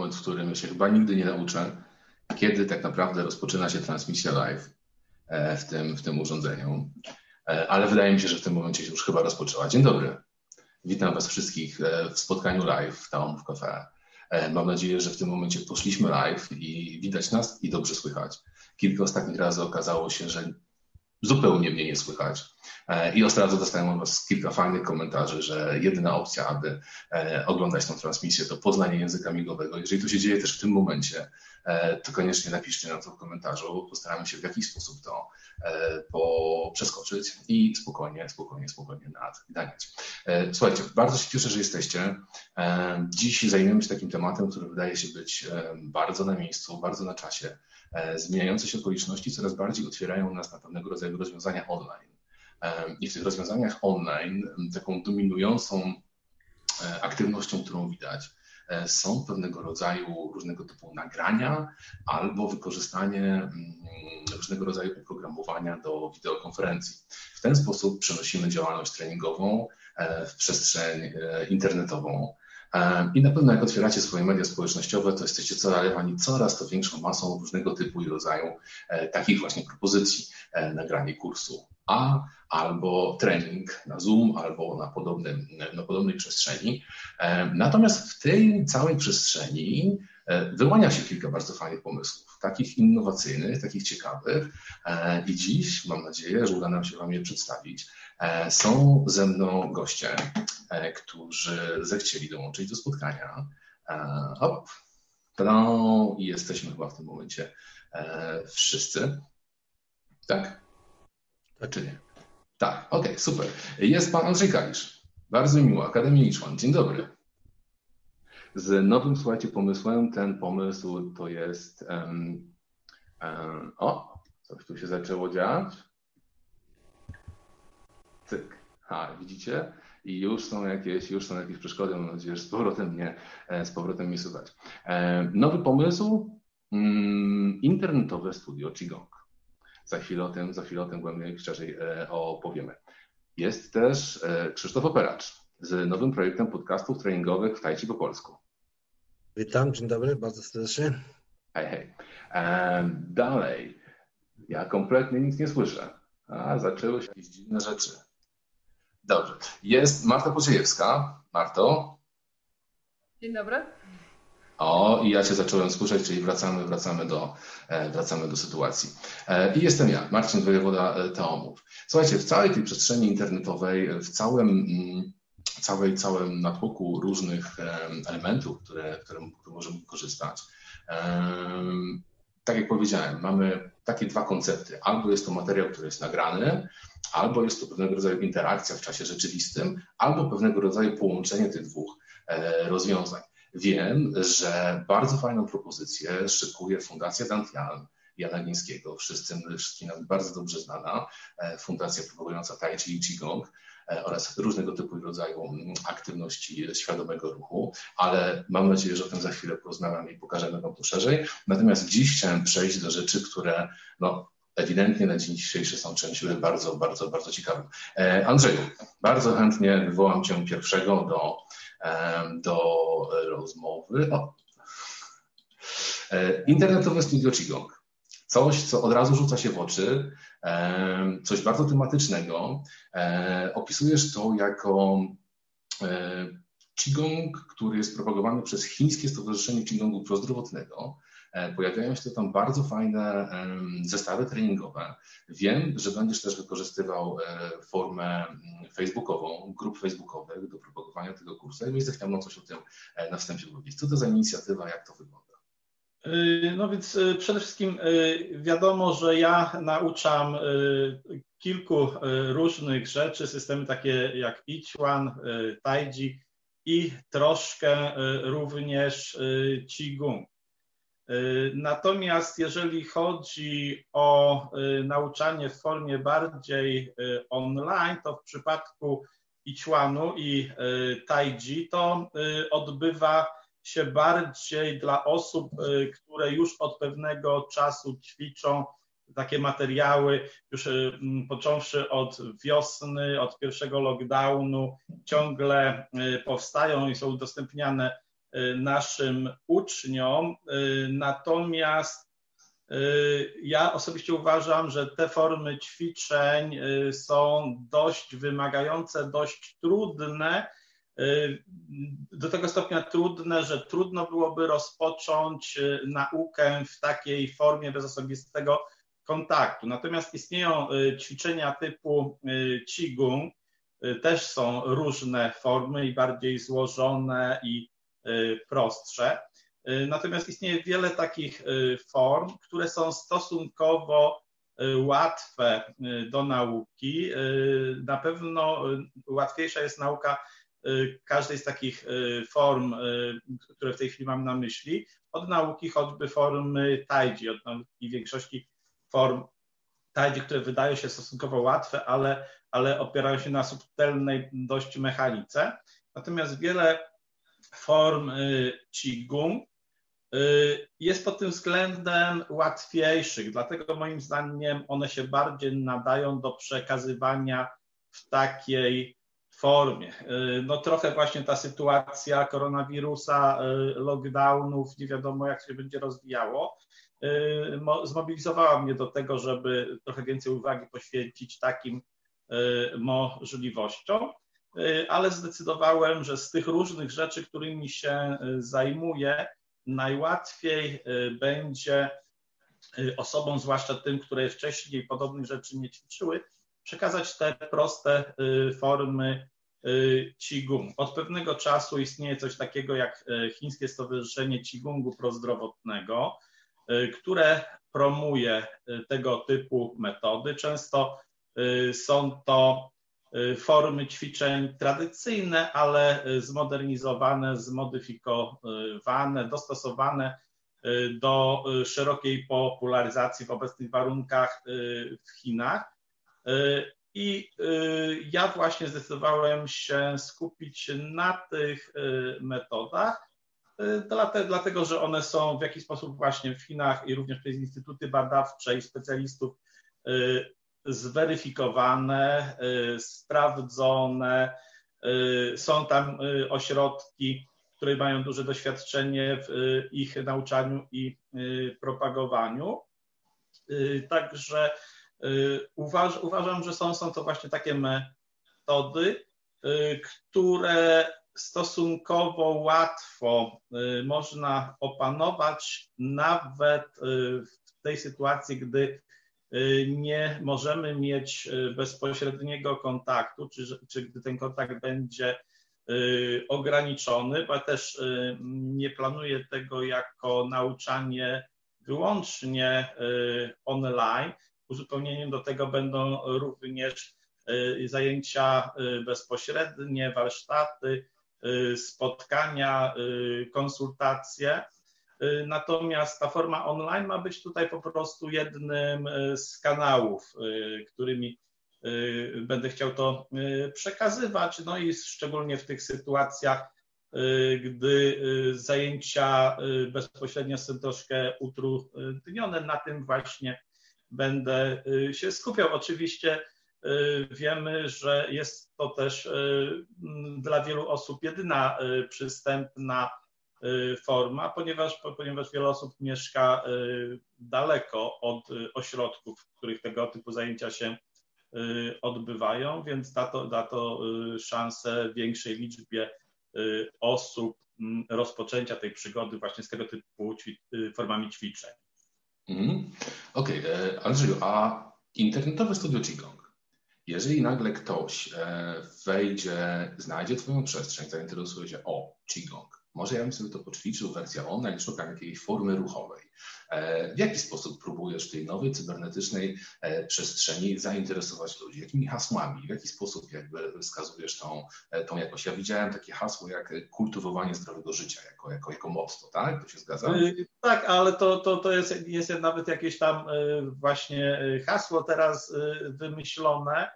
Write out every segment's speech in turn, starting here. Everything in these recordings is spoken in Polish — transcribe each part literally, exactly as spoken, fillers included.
moment, w którym się chyba nigdy nie nauczę, kiedy tak naprawdę rozpoczyna się transmisja live w tym, w tym urządzeniu. Ale wydaje mi się, że w tym momencie się już chyba rozpoczęła. Dzień dobry. Witam Was wszystkich w spotkaniu live w Town Cafe. Mam nadzieję, że w tym momencie poszliśmy live i widać nas i dobrze słychać. Kilka ostatnich razy okazało się, że zupełnie mnie nie słychać. I od razu dostałem od Was kilka fajnych komentarzy, że jedyna opcja, aby oglądać tą transmisję, to poznanie języka migowego. Jeżeli to się dzieje też w tym momencie, to koniecznie napiszcie na to w komentarzu. Postaramy się w jakiś sposób to po przeskoczyć i spokojnie, spokojnie, spokojnie nadganiać. Słuchajcie, bardzo się cieszę, że jesteście. Dziś zajmiemy się takim tematem, który wydaje się być bardzo na miejscu, bardzo na czasie. Zmieniające się okoliczności coraz bardziej otwierają nas na pewnego rodzaju rozwiązania online. I w tych rozwiązaniach online taką dominującą aktywnością, którą widać, są pewnego rodzaju różnego typu nagrania albo wykorzystanie różnego rodzaju oprogramowania do wideokonferencji. W ten sposób przenosimy działalność treningową w przestrzeń internetową. I na pewno jak otwieracie swoje media społecznościowe, to jesteście zalewani coraz to większą masą różnego typu i rodzaju takich właśnie propozycji. Nagranie kursu A, albo trening na Zoom, albo na, podobnym, na podobnej przestrzeni. Natomiast w tej całej przestrzeni wyłania się kilka bardzo fajnych pomysłów, takich innowacyjnych, takich ciekawych i dziś mam nadzieję, że uda nam się Wam je przedstawić. Są ze mną goście, którzy zechcieli dołączyć do spotkania. Hop, tada, i jesteśmy chyba w tym momencie wszyscy. Tak? Tak czy nie? Tak, okej, okay, super. Jest Pan Andrzej Kalisz. Bardzo miło, Akademia Liczman. Dzień dobry. Z nowym, słuchajcie, pomysłem. Ten pomysł to jest... Um, um, o, coś tu się zaczęło dziać. Cyk. Ha, widzicie? I już są jakieś, już są jakieś przeszkody. Mam nadzieję, że z powrotem mnie, z powrotem mnie słychać. Nowy pomysł. Internetowe studio Qigong. Za chwilę o tym, za chwilę o tym głębiej, szerzej opowiemy. Jest też Krzysztof Operacz z nowym projektem podcastów treningowych w Tai Chi po polsku. Witam, dzień dobry, bardzo serdecznie. Hej, hej. Dalej. Ja kompletnie nic nie słyszę. A, zaczęły się jakieś dziwne rzeczy. Dobrze. Jest Marta Pociejewska. Marto? Dzień dobry. O, i ja Cię zacząłem słyszeć, czyli wracamy, wracamy do, wracamy do sytuacji. I jestem ja, Marcin Wojewoda Teomów. Słuchajcie, w całej tej przestrzeni internetowej, w całym, całej, całym natłoku różnych elementów, które, które, które możemy korzystać, tak jak powiedziałem, mamy takie dwa koncepty. Albo jest to materiał, który jest nagrany, albo jest to pewnego rodzaju interakcja w czasie rzeczywistym, albo pewnego rodzaju połączenie tych dwóch rozwiązań. Wiem, że bardzo fajną propozycję szykuje Fundacja Dantian Jana Glińskiego, wszystkim, wszystkim nam bardzo dobrze znana, fundacja propagująca Tai Chi i Qigong oraz różnego typu i rodzaju aktywności świadomego ruchu, ale mam nadzieję, że o tym za chwilę porozmawiamy i pokażemy Wam to szerzej. Natomiast dziś chciałem przejść do rzeczy, które no, ewidentnie na dzień dzisiejszy są czymś bardzo, bardzo, bardzo ciekawym. Andrzeju, bardzo chętnie wywołam Cię pierwszego do do rozmowy. O. Internetowe studio Qigong. Coś, co od razu rzuca się w oczy, coś bardzo tematycznego. Opisujesz to jako Qigong, który jest propagowany przez Chińskie Stowarzyszenie Qigongu Prozdrowotnego. Pojawiają się tam bardzo fajne zestawy treningowe. Wiem, że będziesz też wykorzystywał formę facebookową, grup facebookowych do propagowania tego kursu. Jakbyś zechciał nam coś o tym na wstępie powiedzieć. Co to za inicjatywa, jak to wygląda? No więc przede wszystkim wiadomo, że ja nauczam kilku różnych rzeczy, systemy takie jak I Chuan, Tai Chi i troszkę również Qigong. Natomiast jeżeli chodzi o nauczanie w formie bardziej online, to w przypadku I Chuanu i Tai Chi to odbywa się bardziej dla osób, które już od pewnego czasu ćwiczą takie materiały, już począwszy od wiosny, od pierwszego lockdownu, ciągle powstają i są udostępniane naszym uczniom. Natomiast ja osobiście uważam, że te formy ćwiczeń są dość wymagające, dość trudne, do tego stopnia trudne, że trudno byłoby rozpocząć naukę w takiej formie bez osobistego kontaktu. Natomiast istnieją ćwiczenia typu Qigong, też są różne formy i bardziej złożone i prostsze. Natomiast istnieje wiele takich form, które są stosunkowo łatwe do nauki. Na pewno łatwiejsza jest nauka każdej z takich form, które w tej chwili mam na myśli, od nauki choćby formy taiji, od nauki większości form taiji, które wydają się stosunkowo łatwe, ale, ale opierają się na subtelnej dość mechanice. Natomiast wiele form Qigong jest pod tym względem łatwiejszych, dlatego moim zdaniem one się bardziej nadają do przekazywania w takiej formie. No trochę właśnie ta sytuacja koronawirusa, lockdownów, nie wiadomo jak się będzie rozwijało, zmobilizowała mnie do tego, żeby trochę więcej uwagi poświęcić takim możliwościom, ale zdecydowałem, że z tych różnych rzeczy, którymi się zajmuję, najłatwiej będzie osobom, zwłaszcza tym, które wcześniej podobnych rzeczy nie ćwiczyły, przekazać te proste formy Qigong. Od pewnego czasu istnieje coś takiego jak Chińskie Stowarzyszenie Qigongu Prozdrowotnego, które promuje tego typu metody. Często są to formy ćwiczeń tradycyjne, ale zmodernizowane, zmodyfikowane, dostosowane do szerokiej popularyzacji w obecnych warunkach w Chinach. I ja właśnie zdecydowałem się skupić na tych metodach, dlatego że one są w jakiś sposób właśnie w Chinach i również przez instytuty badawcze i specjalistów zweryfikowane, sprawdzone. Są tam ośrodki, które mają duże doświadczenie w ich nauczaniu i propagowaniu. Także uważ, uważam, że są, są to właśnie takie metody, które stosunkowo łatwo można opanować, nawet w tej sytuacji, gdy nie możemy mieć bezpośredniego kontaktu, czy, czy gdy ten kontakt będzie ograniczony, bo ja też nie planuję tego jako nauczanie wyłącznie online. Uzupełnieniem do tego będą również zajęcia bezpośrednie, warsztaty, spotkania, konsultacje. Natomiast ta forma online ma być tutaj po prostu jednym z kanałów, którymi będę chciał to przekazywać, no i szczególnie w tych sytuacjach, gdy zajęcia bezpośrednio są troszkę utrudnione, na tym właśnie będę się skupiał. Oczywiście wiemy, że jest to też dla wielu osób jedyna przystępna forma, ponieważ, ponieważ wiele osób mieszka daleko od ośrodków, w których tego typu zajęcia się odbywają, więc da to, da to szansę większej liczbie osób rozpoczęcia tej przygody właśnie z tego typu ćwi- formami ćwiczeń. Mm. Okej, okay. Andrzeju, a internetowe studio Qigong, jeżeli nagle ktoś wejdzie, znajdzie Twoją przestrzeń, zainteresuje się, o, Qigong, może ja bym sobie to poćwiczył, wersja online, szukam jakiejś formy ruchowej. W jaki sposób próbujesz w tej nowej cybernetycznej przestrzeni zainteresować ludzi? Jakimi hasłami? W jaki sposób jakby wskazujesz tą, tą jakość? Ja widziałem takie hasło jak kultywowanie zdrowego życia jako, jako, jako motto, tak? To się zgadza? Tak, ale to, to, to jest, jest nawet jakieś tam właśnie hasło teraz wymyślone,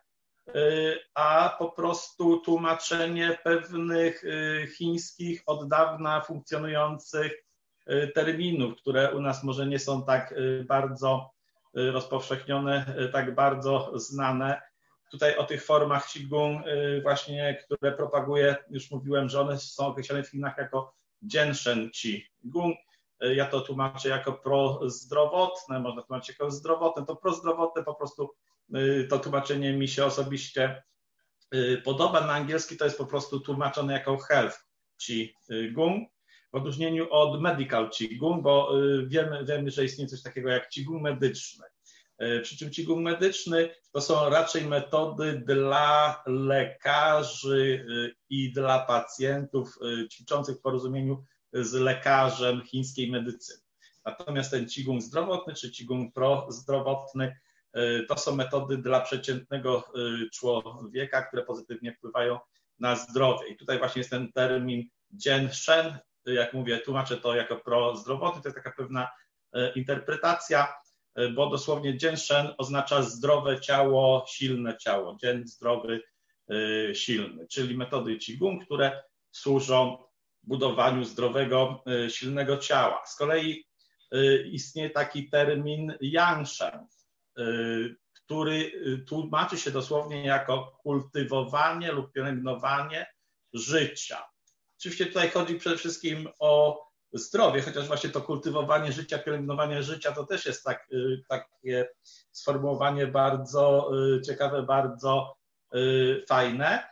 a po prostu tłumaczenie pewnych chińskich od dawna funkcjonujących terminów, które u nas może nie są tak bardzo rozpowszechnione, tak bardzo znane. Tutaj o tych formach Qigong właśnie, które propaguję, już mówiłem, że one są określone w Chinach jako Jianshen Qigong. Ja to tłumaczę jako prozdrowotne, można tłumaczyć jako zdrowotne. To prozdrowotne po prostu to tłumaczenie mi się osobiście podoba. Na angielski to jest po prostu tłumaczone jako health Qigong, w odróżnieniu od medical Qigong, bo wiemy, wiemy, że istnieje coś takiego jak Qigong medyczny. Przy czym Qigong medyczny to są raczej metody dla lekarzy i dla pacjentów ćwiczących w porozumieniu z lekarzem chińskiej medycyny. Natomiast ten Qigong zdrowotny czy Qigong prozdrowotny to są metody dla przeciętnego człowieka, które pozytywnie wpływają na zdrowie. I tutaj właśnie jest ten termin Jianshen, jak mówię, tłumaczę to jako prozdrowotny, to jest taka pewna interpretacja, bo dosłownie Jianshen oznacza zdrowe ciało, silne ciało, Jian zdrowy, silny, czyli metody Qigong, które służą budowaniu zdrowego, silnego ciała. Z kolei istnieje taki termin Yangshen, który tłumaczy się dosłownie jako kultywowanie lub pielęgnowanie życia. Oczywiście tutaj chodzi przede wszystkim o zdrowie, chociaż właśnie to kultywowanie życia, pielęgnowanie życia to też jest tak, takie sformułowanie bardzo ciekawe, bardzo fajne.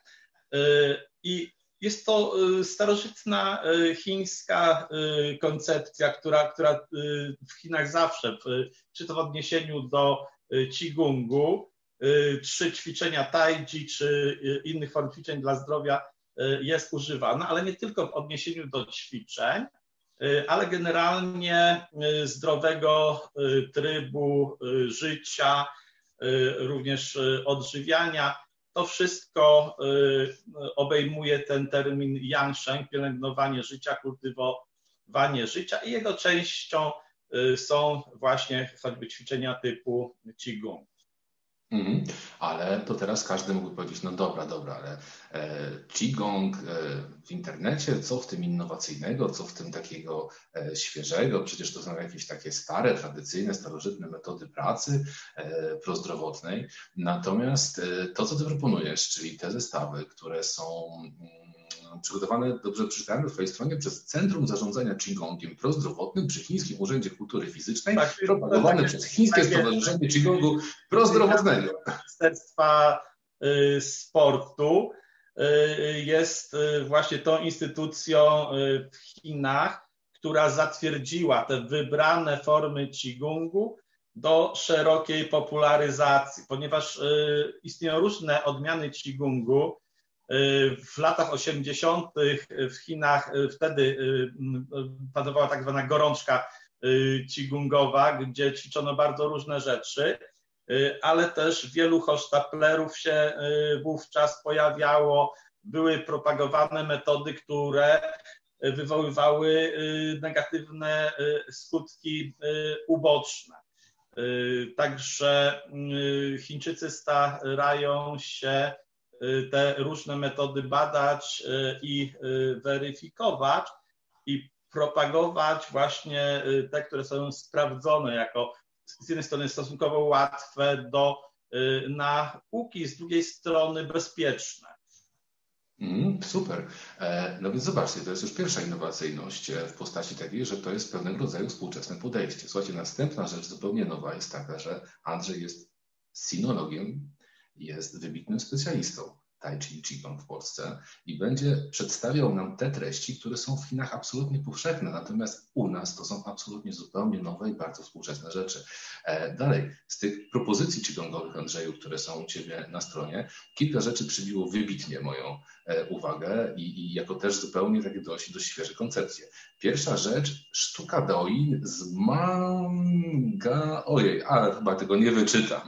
I jest to starożytna chińska koncepcja, która, która w Chinach zawsze, czy to w odniesieniu do Qigongu, czy ćwiczenia Tai Chi, czy innych form ćwiczeń dla zdrowia jest używana, ale nie tylko w odniesieniu do ćwiczeń, ale generalnie zdrowego trybu życia, również odżywiania. To wszystko obejmuje ten termin Yangshen, pielęgnowanie życia, kultywowanie życia i jego częścią są właśnie choćby ćwiczenia typu Qigong. Mhm. Ale to teraz każdy mógł powiedzieć, no dobra, dobra, ale e, Qigong e, w internecie, co w tym innowacyjnego, co w tym takiego e, świeżego? Przecież to są jakieś takie stare, tradycyjne, starożytne metody pracy e, prozdrowotnej. Natomiast e, to, co ty proponujesz, czyli te zestawy, które są mm, przygotowane, dobrze przeczytałem na twojej stronie, przez Centrum Zarządzania Qigongiem Prozdrowotnym przy Chińskim Urzędzie Kultury Fizycznej, tak, propagowane tak, przez Chińskie tak, Stowarzyszenie Qigongu Prozdrowotnego. Ministerstwa Sportu jest właśnie tą instytucją w Chinach, która zatwierdziła te wybrane formy Qigongu do szerokiej popularyzacji, ponieważ istnieją różne odmiany Qigongu. W latach osiemdziesiątych w Chinach wtedy panowała tak zwana gorączka Qigongowa, gdzie ćwiczono bardzo różne rzeczy, ale też wielu hochsztaplerów się wówczas pojawiało. Były propagowane metody, które wywoływały negatywne skutki uboczne. Także Chińczycy starają się te różne metody badać i weryfikować i propagować właśnie te, które są sprawdzone jako z jednej strony stosunkowo łatwe do nauki, z drugiej strony bezpieczne. Mm, super. No więc zobaczcie, to jest już pierwsza innowacyjność w postaci takiej, że to jest pewnego rodzaju współczesne podejście. Słuchajcie, następna rzecz zupełnie nowa jest taka, że Andrzej jest sinologiem, jest wybitnym specjalistą Tai Chi i Qigong w Polsce i będzie przedstawiał nam te treści, które są w Chinach absolutnie powszechne, natomiast u nas to są absolutnie zupełnie nowe i bardzo współczesne rzeczy. E, dalej, z tych propozycji Qigongowych, Andrzeju, które są u Ciebie na stronie, kilka rzeczy przybiło wybitnie moją e, uwagę i, i jako też zupełnie takie dość, dość świeże koncepcje. Pierwsza rzecz, sztuka Douyin z manga... Ojej, ale chyba tego nie wyczytam.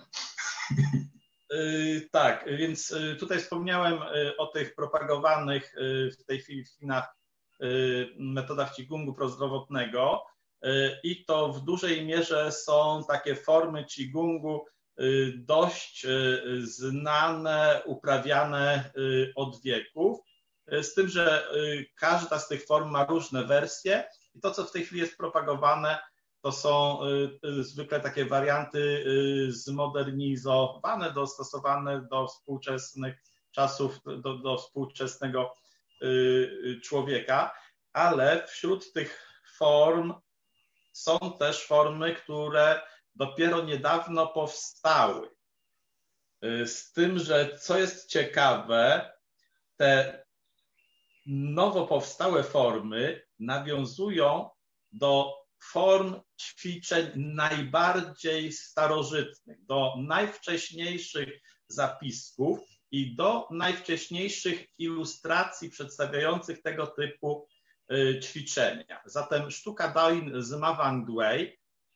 Tak, więc tutaj wspomniałem o tych propagowanych w tej chwili w Chinach metodach Qigongu prozdrowotnego i to w dużej mierze są takie formy Qigongu dość znane, uprawiane od wieków, z tym, że każda z tych form ma różne wersje i to, co w tej chwili jest propagowane, to są zwykle takie warianty zmodernizowane, dostosowane do współczesnych czasów, do, do współczesnego człowieka. ale wśród tych form są też formy, które dopiero niedawno powstały. Z tym, że co jest ciekawe, te nowo powstałe formy nawiązują do form ćwiczeń najbardziej starożytnych, do najwcześniejszych zapisków i do najwcześniejszych ilustracji przedstawiających tego typu ćwiczenia. Zatem sztuka Daoin z Ma Wangdui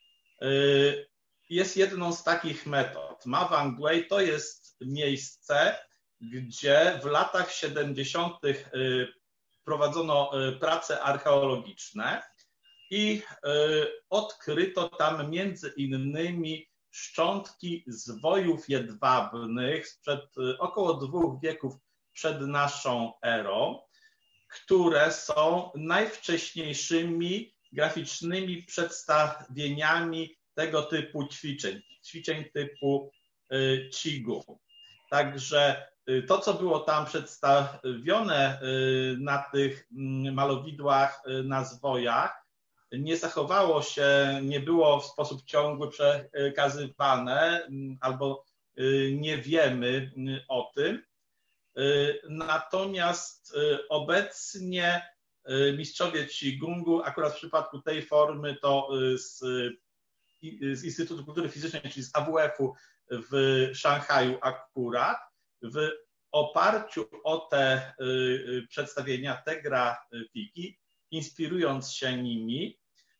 jest jedną z takich metod. Ma Wangdui to jest miejsce, gdzie w latach siedemdziesiątych prowadzono prace archeologiczne i odkryto tam między innymi szczątki zwojów jedwabnych sprzed około dwóch wieków przed naszą erą, które są najwcześniejszymi graficznymi przedstawieniami tego typu ćwiczeń, ćwiczeń typu Qigong. Także to, co było tam przedstawione na tych malowidłach na zwojach, nie zachowało się, nie było w sposób ciągły przekazywane albo nie wiemy o tym. Natomiast obecnie mistrzowie Qigongu, akurat w przypadku tej formy to z, z Instytutu Kultury Fizycznej, czyli z A W F-u w Szanghaju akurat, w oparciu o te przedstawienia, te grafiki, inspirując się nimi,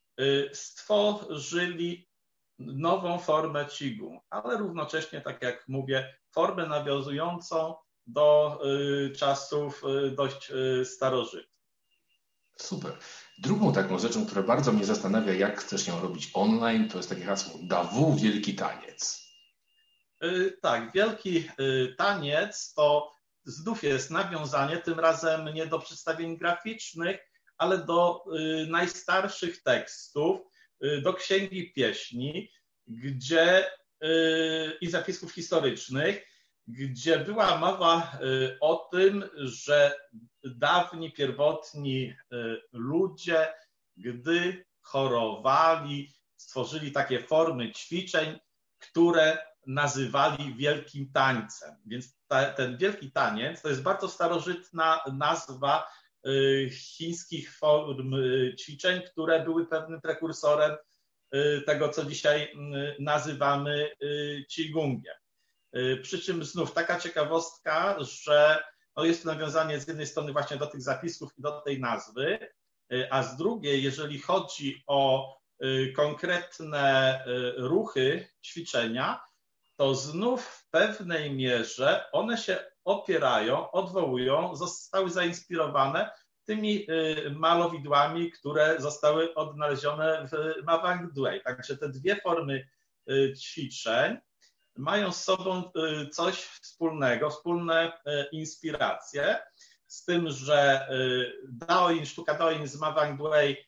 stworzyli nową formę Qigong, ale równocześnie, tak jak mówię, formę nawiązującą do czasów dość starożytnych. Super. Drugą taką rzeczą, która bardzo mnie zastanawia, jak chcesz ją robić online, to jest takie hasło Dawu Wielki Taniec. Tak, Wielki Taniec to znów jest nawiązanie, tym razem nie do przedstawień graficznych, ale do najstarszych tekstów, do Księgi Pieśni, gdzie i zapisków historycznych, gdzie była mowa o tym, że dawni, pierwotni ludzie, gdy chorowali, stworzyli takie formy ćwiczeń, które nazywali Wielkim Tańcem. Więc ta, ten Wielki Taniec to jest bardzo starożytna nazwa chińskich form ćwiczeń, które były pewnym prekursorem tego, co dzisiaj nazywamy Qigongiem. Przy czym znów taka ciekawostka, że no jest to nawiązanie z jednej strony właśnie do tych zapisków i do tej nazwy, a z drugiej, jeżeli chodzi o konkretne ruchy, ćwiczenia, to znów w pewnej mierze one się opierają, odwołują, zostały zainspirowane tymi malowidłami, które zostały odnalezione w Ma Wangdui. Także te dwie formy ćwiczeń mają z sobą coś wspólnego, wspólne inspiracje, z tym, że Daoin, sztuka Daoin z Ma Wangdui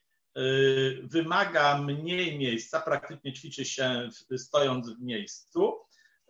wymaga mniej miejsca, praktycznie ćwiczy się stojąc w miejscu.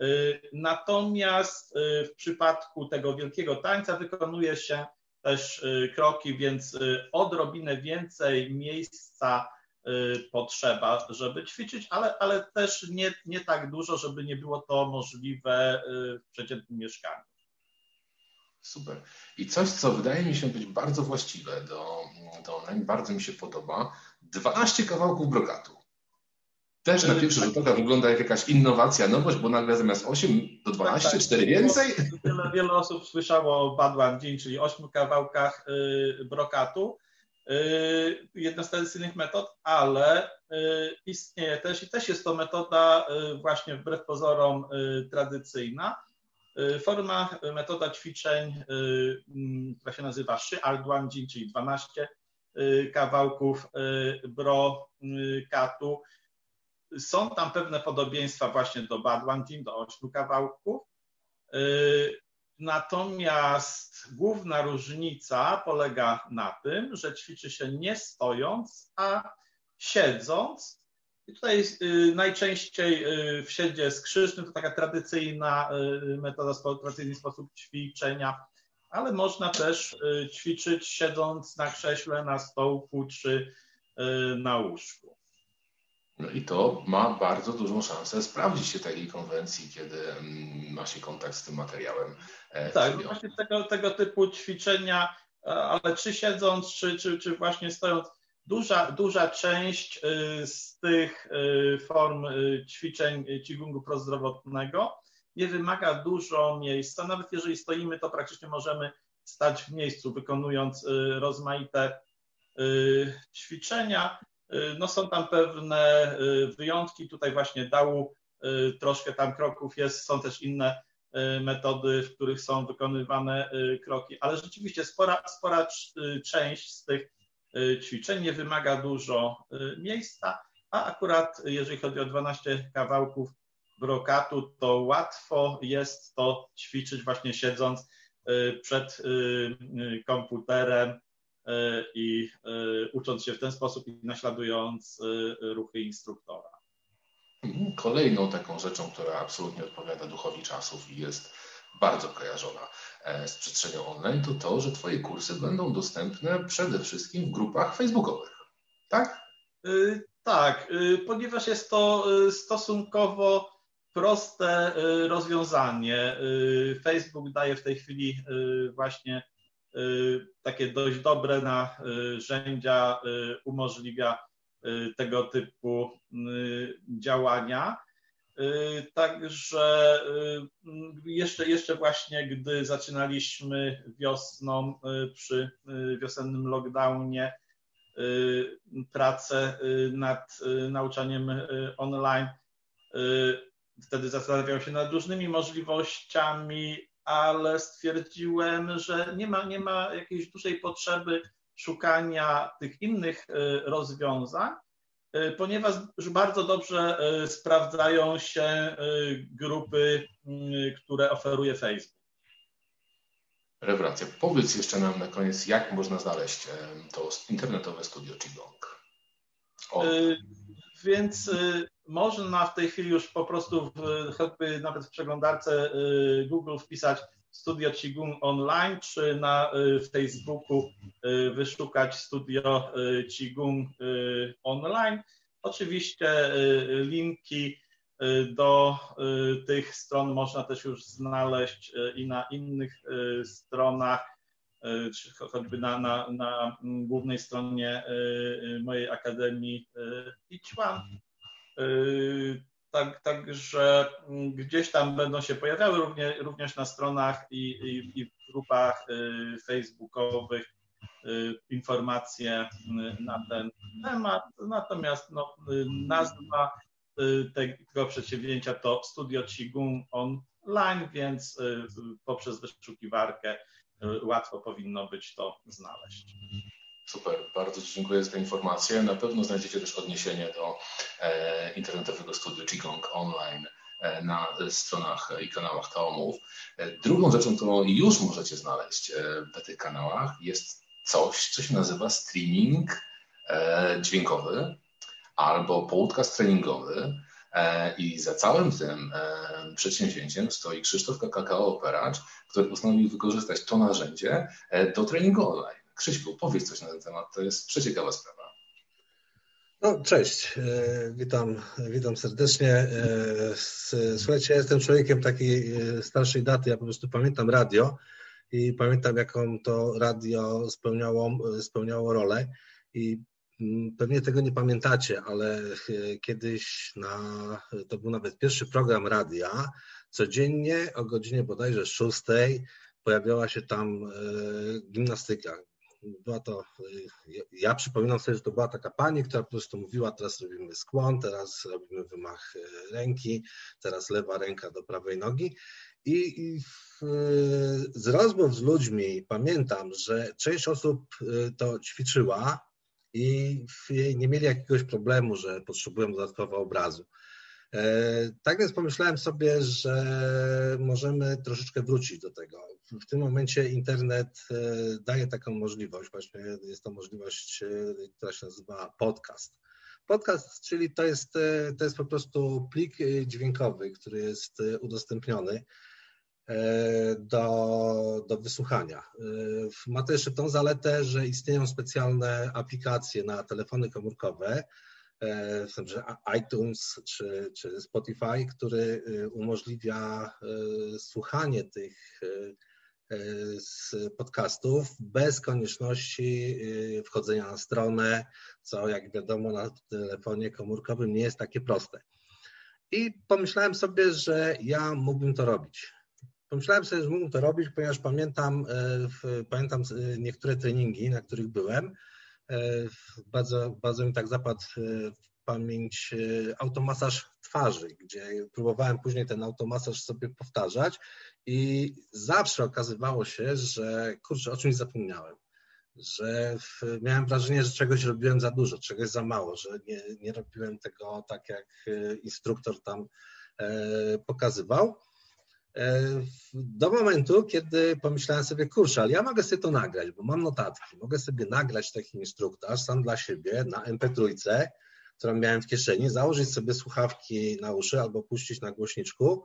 Natomiast w przypadku tego wielkiego tańca wykonuje się też kroki, więc odrobinę więcej miejsca potrzeba, żeby ćwiczyć, ale, ale też nie, nie tak dużo, żeby nie było to możliwe w przeciętnym mieszkaniu. Super. I coś, co wydaje mi się być bardzo właściwe do, do online, bardzo mi się podoba, dwanaście kawałków brokatu. Też na pierwszy rzut oka wygląda jak jakaś innowacja, nowość, bo nagle zamiast osiem to dwanaście, tak, tak. cztery więcej. Wiele, wiele osób słyszało o Baduan-Jin, czyli ośmiu kawałkach brokatu. Jedna z tradycyjnych metod, ale istnieje też i też jest to metoda właśnie wbrew pozorom tradycyjna. Forma, metoda ćwiczeń, która się nazywa Shi Alduan-Jin, czyli dwanaście kawałków brokatu. Są tam pewne podobieństwa właśnie do Baduan-Jin, do ośmiu kawałków. Natomiast główna różnica polega na tym, że ćwiczy się nie stojąc, a siedząc. I tutaj najczęściej w siedzie skrzyżnym to taka tradycyjna metoda, tradycyjny sposób ćwiczenia. ale można też ćwiczyć siedząc na krześle, na stołku czy na łóżku. No i to ma bardzo dużą szansę sprawdzić się takiej konwencji, kiedy ma się kontakt z tym materiałem. Tak, no właśnie tego, tego typu ćwiczenia, ale czy siedząc, czy, czy, czy właśnie stojąc, duża, duża część z tych form ćwiczeń Qigongu prozdrowotnego nie wymaga dużo miejsca. Nawet jeżeli stoimy, to praktycznie możemy stać w miejscu, wykonując rozmaite ćwiczenia. No są tam pewne wyjątki, tutaj właśnie dału troszkę tam kroków jest, są też inne metody, w których są wykonywane kroki, ale rzeczywiście spora, spora część z tych ćwiczeń nie wymaga dużo miejsca, a akurat jeżeli chodzi o dwanaście kawałków brokatu, to łatwo jest to ćwiczyć właśnie siedząc przed komputerem i ucząc się w ten sposób i naśladując ruchy instruktora. Kolejną taką rzeczą, która absolutnie odpowiada duchowi czasów i jest bardzo kojarzona z przestrzenią online, to to, że Twoje kursy będą dostępne przede wszystkim w grupach facebookowych, tak? Tak, ponieważ jest to stosunkowo proste rozwiązanie. Facebook daje w tej chwili właśnie takie dość dobre narzędzia, umożliwia tego typu działania. Także jeszcze, jeszcze właśnie gdy zaczynaliśmy wiosną przy wiosennym lockdownie pracę nad nauczaniem online, wtedy zastanawiałem się nad różnymi możliwościami, ale stwierdziłem, że nie ma, nie ma jakiejś dużej potrzeby szukania tych innych rozwiązań, ponieważ już bardzo dobrze sprawdzają się grupy, które oferuje Facebook. Rewelacja. Powiedz jeszcze nam na koniec, jak można znaleźć to internetowe studio Qigong. O. Więc można w tej chwili już po prostu w, choćby nawet w przeglądarce Google wpisać Studio Qigong Online, czy na Facebooku wyszukać Studio Qigong Online. Oczywiście linki do tych stron można też już znaleźć i na innych stronach, czy choćby na, na, na głównej stronie mojej Akademii I Chuan. Tak, także gdzieś tam będą się pojawiały również, również na stronach i, i, i w grupach facebookowych informacje na ten temat. Natomiast no, nazwa tego przedsięwzięcia to Studio Qigong Online, więc poprzez wyszukiwarkę łatwo powinno być to znaleźć. Super, bardzo Ci dziękuję za tę informację. Na pewno znajdziecie też odniesienie do e, internetowego studiu Qigong Online e, na stronach i kanałach Taomów. E, drugą rzeczą, którą już możecie znaleźć e, na tych kanałach, jest coś, co się nazywa streaming e, dźwiękowy albo podcast treningowy. E, I za całym tym e, przedsięwzięciem stoi Krzysztof Kakao-Operacz, który postanowił wykorzystać to narzędzie e, do treningu online. Krzyśku, powiedz coś na ten temat, to jest przeciekawa sprawa. No, cześć, witam, witam serdecznie. Słuchajcie, ja jestem człowiekiem takiej starszej daty, ja po prostu pamiętam radio i pamiętam, jaką to radio spełniało, spełniało rolę i pewnie tego nie pamiętacie, ale kiedyś na, to był nawet pierwszy program radia, codziennie o godzinie bodajże szóstej pojawiała się tam gimnastyka. Była to, ja przypominam sobie, że to była taka pani, która po prostu mówiła, teraz robimy skłon, teraz robimy wymach ręki, teraz lewa ręka do prawej nogi. I, i w, z rozmów z ludźmi pamiętam, że część osób to ćwiczyła i nie mieli jakiegoś problemu, że potrzebują dodatkowo obrazu. Tak więc pomyślałem sobie, że możemy troszeczkę wrócić do tego. W tym momencie internet daje taką możliwość, właśnie jest to możliwość, która się nazywa podcast. Podcast, czyli to jest, to jest po prostu plik dźwiękowy, który jest udostępniony. do, do wysłuchania. Ma to jeszcze tą zaletę, że istnieją specjalne aplikacje na telefony komórkowe, w sensie iTunes czy, czy Spotify, który umożliwia słuchanie tych z podcastów bez konieczności wchodzenia na stronę, co jak wiadomo na telefonie komórkowym nie jest takie proste. I pomyślałem sobie, że ja mógłbym to robić. Pomyślałem sobie, że mógłbym to robić, ponieważ pamiętam, pamiętam niektóre treningi, na których byłem. Bardzo, bardzo mi tak zapadł w pamięć automasaż twarzy, gdzie próbowałem później ten automasaż sobie powtarzać i zawsze okazywało się, że kurczę, o czymś zapomniałem, że miałem wrażenie, że czegoś robiłem za dużo, czegoś za mało, że nie, nie robiłem tego tak, jak instruktor tam pokazywał. Do momentu, kiedy pomyślałem sobie, kurczę, ale ja mogę sobie to nagrać, bo mam notatki, mogę sobie nagrać taki instruktaż sam dla siebie na em pe trzy, którą miałem w kieszeni, założyć sobie słuchawki na uszy albo puścić na głośniczku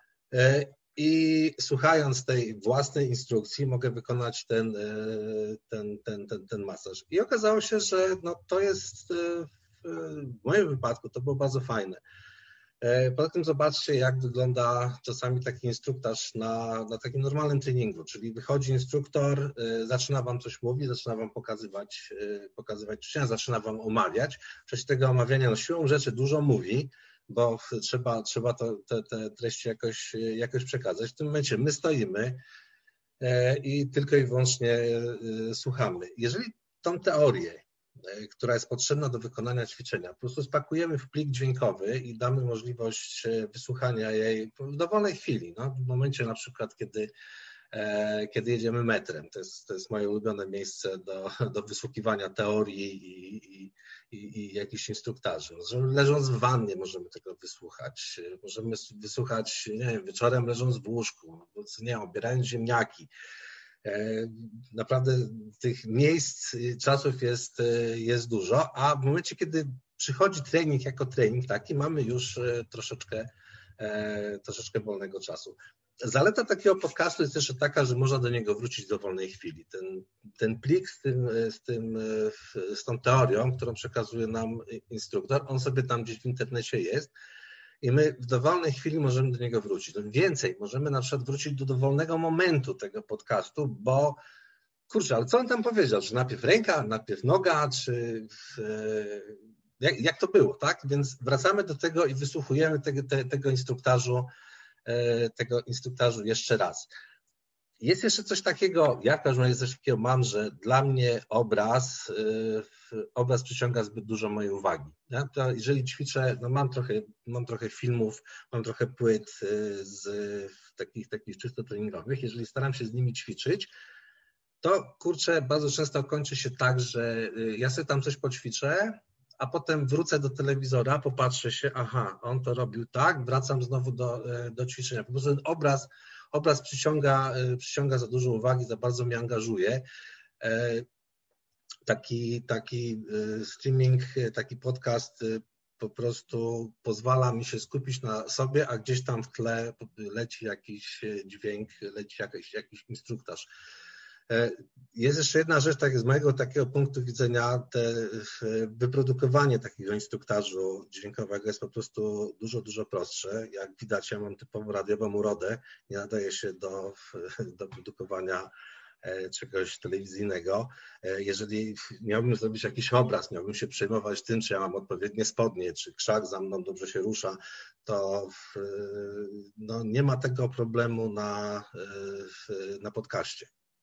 i słuchając tej własnej instrukcji mogę wykonać ten, ten, ten, ten, ten masaż. I okazało się, że no to jest, w moim wypadku to było bardzo fajne. Poza tym zobaczcie, jak wygląda czasami taki instruktaż na, na takim normalnym treningu, czyli wychodzi instruktor, zaczyna wam coś mówić, zaczyna wam pokazywać, pokazywać ćwiczenia, zaczyna wam omawiać. W czasie tego omawiania no siłą rzeczy dużo mówi, bo trzeba, trzeba to, te, te treści jakoś, jakoś przekazać. W tym momencie my stoimy i tylko i wyłącznie słuchamy. Jeżeli tą teorię, która jest potrzebna do wykonania ćwiczenia, po prostu spakujemy w plik dźwiękowy i damy możliwość wysłuchania jej w dowolnej chwili, no, w momencie na przykład, kiedy, kiedy jedziemy metrem. To jest, to jest moje ulubione miejsce do, do wysłuchiwania teorii i, i, i, i jakichś instruktarzy. Leżąc w wannie możemy tego wysłuchać, możemy wysłuchać, nie wiem, wieczorem leżąc w łóżku, nie, obierając ziemniaki. Naprawdę tych miejsc, czasów jest, jest dużo, a w momencie, kiedy przychodzi trening jako trening taki, mamy już troszeczkę, troszeczkę wolnego czasu. Zaleta takiego podcastu jest jeszcze taka, że można do niego wrócić w dowolnej chwili. Ten, ten plik z, tym, z, tym, z tą teorią, którą przekazuje nam instruktor, on sobie tam gdzieś w internecie jest. I my w dowolnej chwili możemy do niego wrócić. Więcej, możemy na przykład wrócić do dowolnego momentu tego podcastu, bo kurczę, ale co on tam powiedział? Czy najpierw ręka, najpierw noga, czy jak, jak to było, tak? Więc wracamy do tego i wysłuchujemy tego, te, tego instruktażu, tego instruktażu jeszcze raz. Jest jeszcze coś takiego, ja w każdym razie coś takiego mam, że dla mnie obraz, obraz przyciąga zbyt dużo mojej uwagi. Ja to jeżeli ćwiczę, no mam trochę, mam trochę filmów, mam trochę płyt z takich, takich czysto treningowych. Jeżeli staram się z nimi ćwiczyć, to kurczę, bardzo często kończy się tak, że ja sobie tam coś poćwiczę, a potem wrócę do telewizora, popatrzę się, aha, on to robił tak, wracam znowu do, do ćwiczenia. Po prostu ten obraz Obraz przyciąga, przyciąga za dużo uwagi, za bardzo mnie angażuje. Taki, taki streaming, taki podcast po prostu pozwala mi się skupić na sobie, a gdzieś tam w tle leci jakiś dźwięk, leci jakiś, jakiś instruktaż. Jest jeszcze jedna rzecz, tak z mojego takiego punktu widzenia, te wyprodukowanie takiego instruktażu dźwiękowego jest po prostu dużo, dużo prostsze. Jak widać, ja mam typową radiową urodę, nie nadaje się do, do produkowania czegoś telewizyjnego. Jeżeli miałbym zrobić jakiś obraz, miałbym się przejmować tym, czy ja mam odpowiednie spodnie, czy krzak za mną dobrze się rusza, to w, no, nie ma tego problemu na, na podcaście.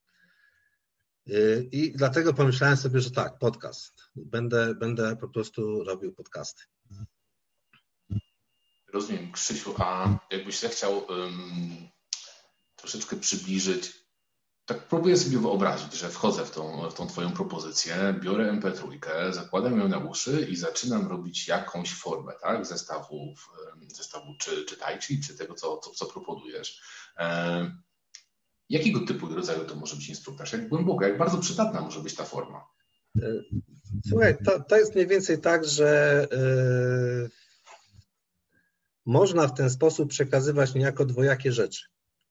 I dlatego pomyślałem sobie, że tak, podcast. Będę, będę po prostu robił podcasty. Rozumiem, Krzysiu, a jakbyś się chciał um, troszeczkę przybliżyć, tak próbuję sobie wyobrazić, że wchodzę w tą, w tą twoją propozycję, biorę em pe trzy, zakładam ją na uszy i zaczynam robić jakąś formę, tak, zestawu, zestawu czy, czy tai chi, czy tego, co, co, co proponujesz. Um, Jakiego typu i rodzaju to może być instruktaż? Jak głęboka, jak bardzo przydatna może być ta forma? Słuchaj, to, to jest mniej więcej tak, że yy, można w ten sposób przekazywać niejako dwojakie rzeczy.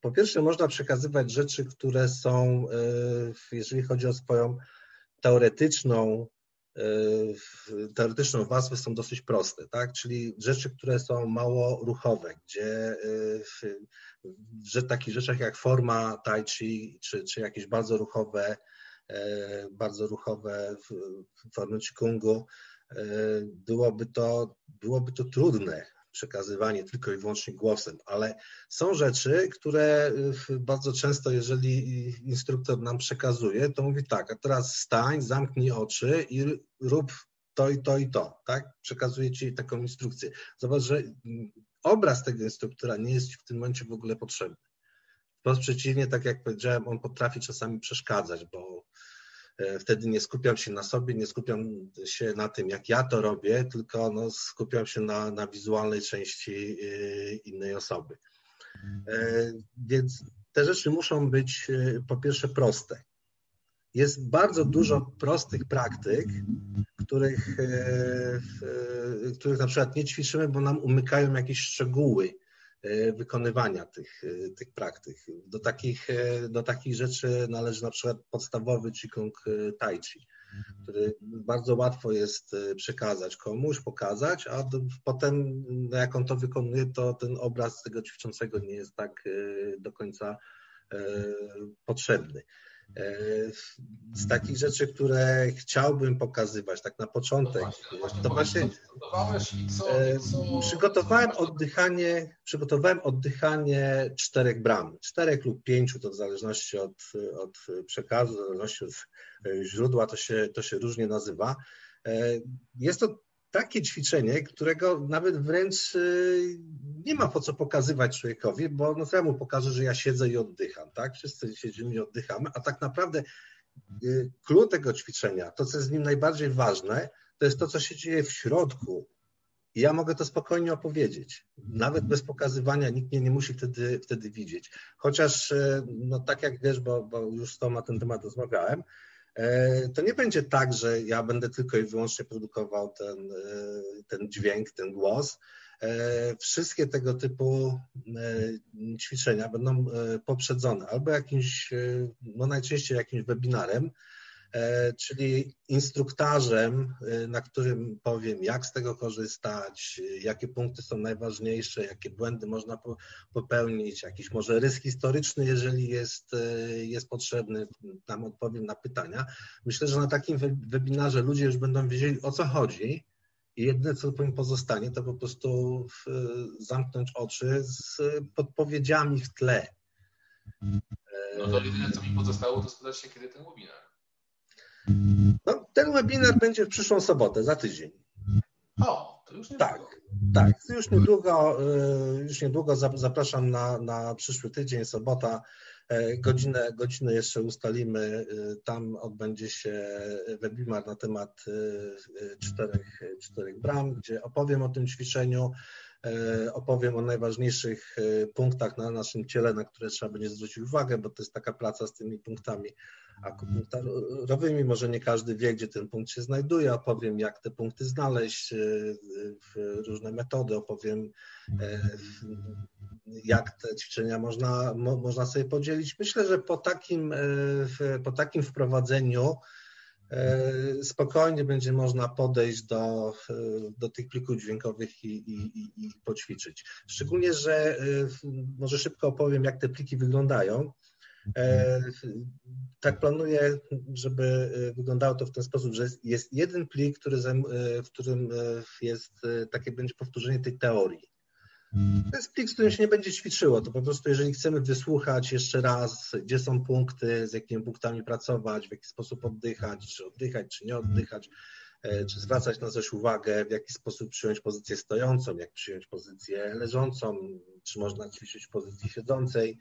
po pierwsze można przekazywać rzeczy, które są, jeżeli chodzi o swoją teoretyczną, teoretyczną warstwę, są dosyć proste, tak? Czyli rzeczy, które są mało ruchowe, gdzie w takich rzeczach jak forma tai chi, czy, czy jakieś bardzo ruchowe, bardzo ruchowe formy Qigong'u, byłoby to, byłoby to trudne przekazywanie tylko i wyłącznie głosem, ale są rzeczy, które bardzo często, jeżeli instruktor nam przekazuje, to mówi tak, a teraz stań, zamknij oczy i rób to i to i to, tak? Przekazuje ci taką instrukcję. Zobacz, że obraz tego instruktora nie jest ci w tym momencie w ogóle potrzebny. Wprost przeciwnie, tak jak powiedziałem, on potrafi czasami przeszkadzać, bo wtedy nie skupiam się na sobie, nie skupiam się na tym, jak ja to robię, tylko no, skupiam się na, na wizualnej części innej osoby. Więc te rzeczy muszą być po pierwsze proste. Jest bardzo dużo prostych praktyk, których, których na przykład nie ćwiczymy, bo nam umykają jakieś szczegóły wykonywania tych, tych praktyk. Do takich, do takich rzeczy należy na przykład podstawowy Qigong Tai Chi, który bardzo łatwo jest przekazać komuś, pokazać, a do, potem jak on to wykonuje, to ten obraz tego ćwiczącego nie jest tak do końca potrzebny. Z takich rzeczy, które chciałbym pokazywać, tak na początek, no właśnie, to właśnie i co, i co... przygotowałem oddychanie, przygotowałem oddychanie czterech bram, czterech lub pięciu, to w zależności od, od przekazu, w zależności od źródła, to się, to się różnie nazywa. Jest to takie ćwiczenie, którego nawet wręcz nie ma po co pokazywać człowiekowi, bo no co ja mu pokażę, że ja siedzę i oddycham, tak? Wszyscy siedzimy i oddychamy, a tak naprawdę klucz tego ćwiczenia, to co jest w nim najbardziej ważne, to jest to, co się dzieje w środku. I ja mogę to spokojnie opowiedzieć. Nawet bez pokazywania nikt mnie nie musi wtedy, wtedy widzieć. Chociaż, no tak jak wiesz, bo, bo już z tobą na ten temat rozmawiałem, to nie będzie tak, że ja będę tylko i wyłącznie produkował ten, ten dźwięk, ten głos. Wszystkie tego typu ćwiczenia będą poprzedzone albo jakimś, no najczęściej jakimś webinarem, czyli instruktażem, na którym powiem, jak z tego korzystać, jakie punkty są najważniejsze, jakie błędy można popełnić, jakiś może rys historyczny, jeżeli jest, jest potrzebny, tam odpowiem na pytania. Myślę, że na takim webinarze ludzie już będą wiedzieli, o co chodzi i jedyne, co im pozostanie, to po prostu zamknąć oczy z podpowiedziami w tle. No to jedyne, co mi pozostało, to spytać się, kiedy ten webinar. No, ten webinar będzie w przyszłą sobotę, za tydzień. O, to już niedługo. Tak, tak. Już niedługo, już niedługo zapraszam na, na przyszły tydzień, sobota. Godzinę, godzinę jeszcze ustalimy. Tam odbędzie się webinar na temat czterech, czterech bram, gdzie opowiem o tym ćwiczeniu, opowiem o najważniejszych punktach na naszym ciele, na które trzeba będzie zwrócić uwagę, bo to jest taka praca z tymi punktami akupunkturowymi. Może nie każdy wie, gdzie ten punkt się znajduje. Opowiem, jak te punkty znaleźć, różne metody. Opowiem, jak te ćwiczenia można, mo, można sobie podzielić. Myślę, że po takim, po takim wprowadzeniu spokojnie będzie można podejść do, do tych plików dźwiękowych i, i, i poćwiczyć. Szczególnie, że może szybko opowiem, jak te pliki wyglądają. Tak planuję, żeby wyglądało to w ten sposób, że jest jeden plik, który, w którym jest takie będzie powtórzenie tej teorii. To jest plik, z którym się nie będzie ćwiczyło. To po prostu, jeżeli chcemy wysłuchać jeszcze raz, gdzie są punkty, z jakimi punktami pracować, w jaki sposób oddychać, czy oddychać, czy nie oddychać, czy zwracać na coś uwagę, w jaki sposób przyjąć pozycję stojącą, jak przyjąć pozycję leżącą, czy można ćwiczyć w pozycji siedzącej.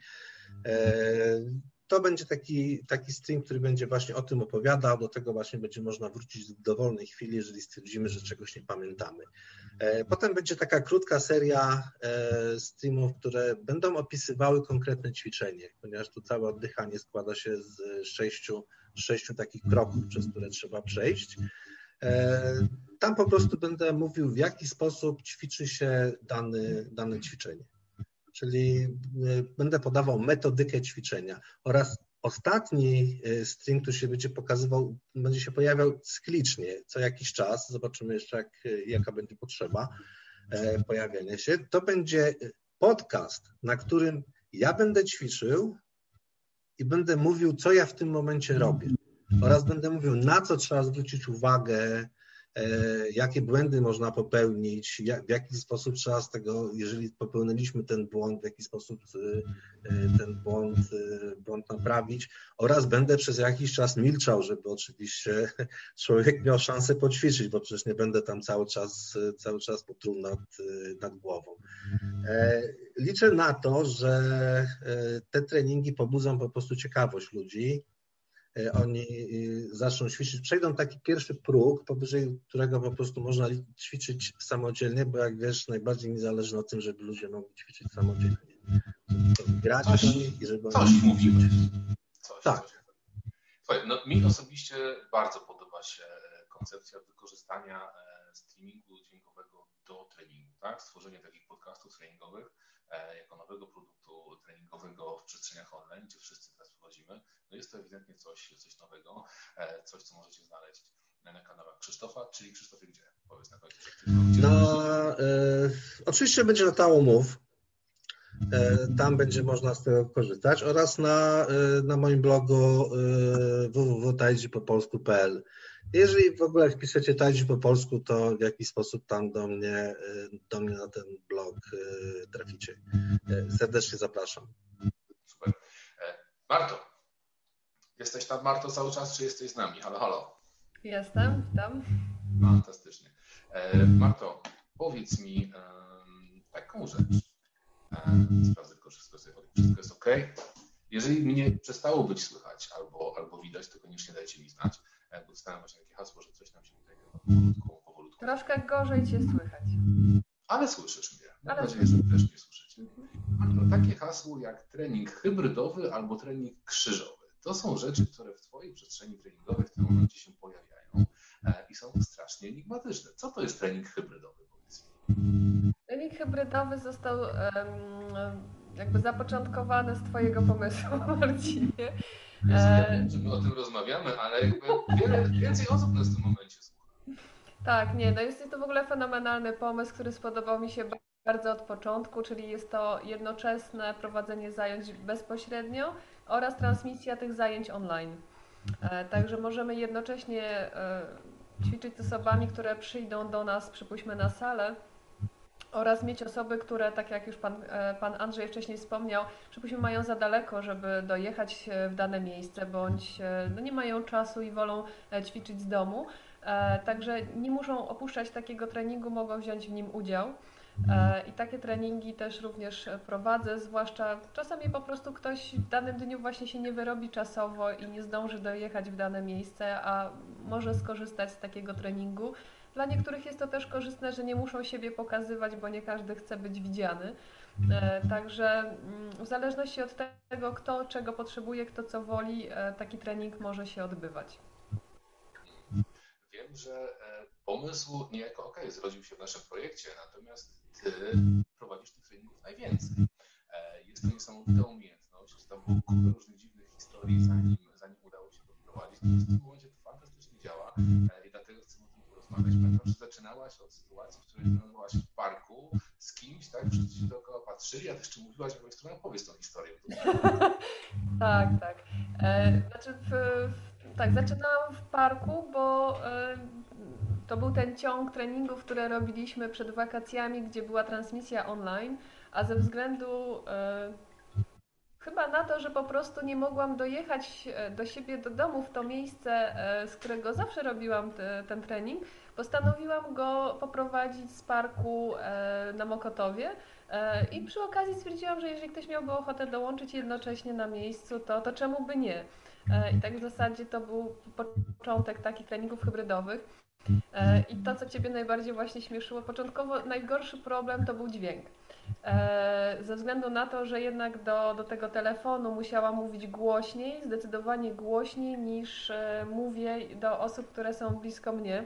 To będzie taki, taki stream, który będzie właśnie o tym opowiadał. Do tego właśnie będzie można wrócić w dowolnej chwili, jeżeli stwierdzimy, że czegoś nie pamiętamy. Potem będzie taka krótka seria streamów, które będą opisywały konkretne ćwiczenie, ponieważ tu całe oddychanie składa się z sześciu, sześciu takich kroków, przez które trzeba przejść. Tam po prostu będę mówił, w jaki sposób ćwiczy się dany, dane ćwiczenie. czyli będę podawał metodykę ćwiczenia oraz ostatni stream, który się będzie pokazywał, będzie się pojawiał cyklicznie co jakiś czas. Zobaczymy jeszcze, jak, jaka będzie potrzeba pojawiania się. To będzie podcast, na którym ja będę ćwiczył i będę mówił, co ja w tym momencie robię. Oraz będę mówił, na co trzeba zwrócić uwagę, jakie błędy można popełnić, w jaki sposób trzeba z tego, jeżeli popełniliśmy ten błąd, w jaki sposób ten błąd, błąd naprawić, oraz będę przez jakiś czas milczał, żeby oczywiście człowiek miał szansę poćwiczyć, bo przecież nie będę tam cały czas, cały czas potruł nad, nad głową. Liczę na to, że te treningi pobudzą po prostu ciekawość ludzi. Oni zaczną ćwiczyć, przejdą taki pierwszy próg, powyżej którego po prostu można ćwiczyć samodzielnie, bo jak wiesz, najbardziej mi zależy na tym, żeby ludzie mogli ćwiczyć samodzielnie. Żeby grać coś, i żeby coś mówiłeś. Coś, tak. Coś. Słuchaj, no, mi osobiście bardzo podoba się koncepcja wykorzystania streamingu dźwiękowego do treningu, tak? Stworzenie takich podcastów treningowych jako nowego produktu treningowego w przestrzeniach online, gdzie wszyscy teraz wchodzimy. No jest to ewidentnie coś, coś nowego, coś, co możecie znaleźć na kanałach Krzysztofa, czyli Krzysztofie gdzie? Powiedz na końcu. No, e, oczywiście będzie na Tałumów. E, tam będzie można z tego korzystać oraz na, e, na moim blogu e, w w w kropka tajdzi po polsku kropka p l. Jeżeli w ogóle wpiszecie Tajdzi po polsku, to w jakiś sposób tam do mnie, do mnie na ten blog traficie. Serdecznie zapraszam. Super. Marto, jesteś tam, Marto, cały czas, czy jesteś z nami? Halo, halo. Jestem, witam. Fantastycznie. Marto, powiedz mi taką rzecz. Sprawdzę tylko, wszystko jest, wszystko jest OK. Jeżeli mnie przestało być słychać albo, albo widać, to koniecznie dajcie mi znać, bo dostałem właśnie takie hasło, że coś nam się tutaj powolutku, powolutku. Troszkę gorzej cię słychać. Ale słyszysz mnie. Mam Ale nadzieję, że też mnie słyszycie. Marto, takie hasło jak trening hybrydowy albo trening krzyżowy. To są rzeczy, które w Twojej przestrzeni treningowej w tym momencie się pojawiają i są strasznie enigmatyczne. Co to jest trening hybrydowy? Powiedz mi. Trening hybrydowy został um, jakby zapoczątkowany z Twojego pomysłu, Marcinie. Ja wiem, że my o tym rozmawiamy, ale jakby wiele, więcej osób nas w tym momencie słucha. Tak, nie, no jest to w ogóle fenomenalny pomysł, który spodobał mi się bardzo od początku, czyli jest to jednoczesne prowadzenie zajęć bezpośrednio oraz transmisja tych zajęć online. Także możemy jednocześnie ćwiczyć z osobami, które przyjdą do nas, przypuśćmy, na salę, oraz mieć osoby, które, tak jak już pan, pan Andrzej wcześniej wspomniał, przypuśćmy, mają za daleko, żeby dojechać w dane miejsce, bądź no, nie mają czasu i wolą ćwiczyć z domu. Także nie muszą opuszczać takiego treningu, mogą wziąć w nim udział. I takie treningi też również prowadzę, zwłaszcza czasami po prostu ktoś w danym dniu właśnie się nie wyrobi czasowo i nie zdąży dojechać w dane miejsce, a może skorzystać z takiego treningu. Dla niektórych jest to też korzystne, że nie muszą siebie pokazywać, bo nie każdy chce być widziany. Także w zależności od tego, kto czego potrzebuje, kto co woli, taki trening może się odbywać. Wiem, że pomysł niejako OK, zrodził się w naszym projekcie, natomiast Ty prowadzisz tych treningów najwięcej. Jest to niesamowita umiejętność, tam było kupę różnych dziwnych historii, zanim, zanim udało się to wprowadzić. Natomiast w tym momencie to fantastycznie działa i dlatego chcemy o tym porozmawiać. Pamiętam, że zaczynałaś od sytuacji, w której byłaś w parku z kimś, tak? Wszyscy się dookoła patrzyli, a Ty jeszcze mówiłaś jakąś stronę, opowiedz tą historię. Tak, tak. E, znaczy w, w, tak, zaczynałam w parku, bo e, to był ten ciąg treningów, które robiliśmy przed wakacjami, gdzie była transmisja online, a ze względu e, chyba na to, że po prostu nie mogłam dojechać do siebie do domu w to miejsce, e, z którego zawsze robiłam te, ten trening, postanowiłam go poprowadzić z parku e, na Mokotowie. I przy okazji stwierdziłam, że jeżeli ktoś miałby ochotę dołączyć jednocześnie na miejscu, to, to czemu by nie? I tak w zasadzie to był początek takich treningów hybrydowych. I to, co Ciebie najbardziej właśnie śmieszyło, początkowo najgorszy problem to był dźwięk. Ze względu na to, że jednak do, do tego telefonu musiałam mówić głośniej, zdecydowanie głośniej niż mówię do osób, które są blisko mnie.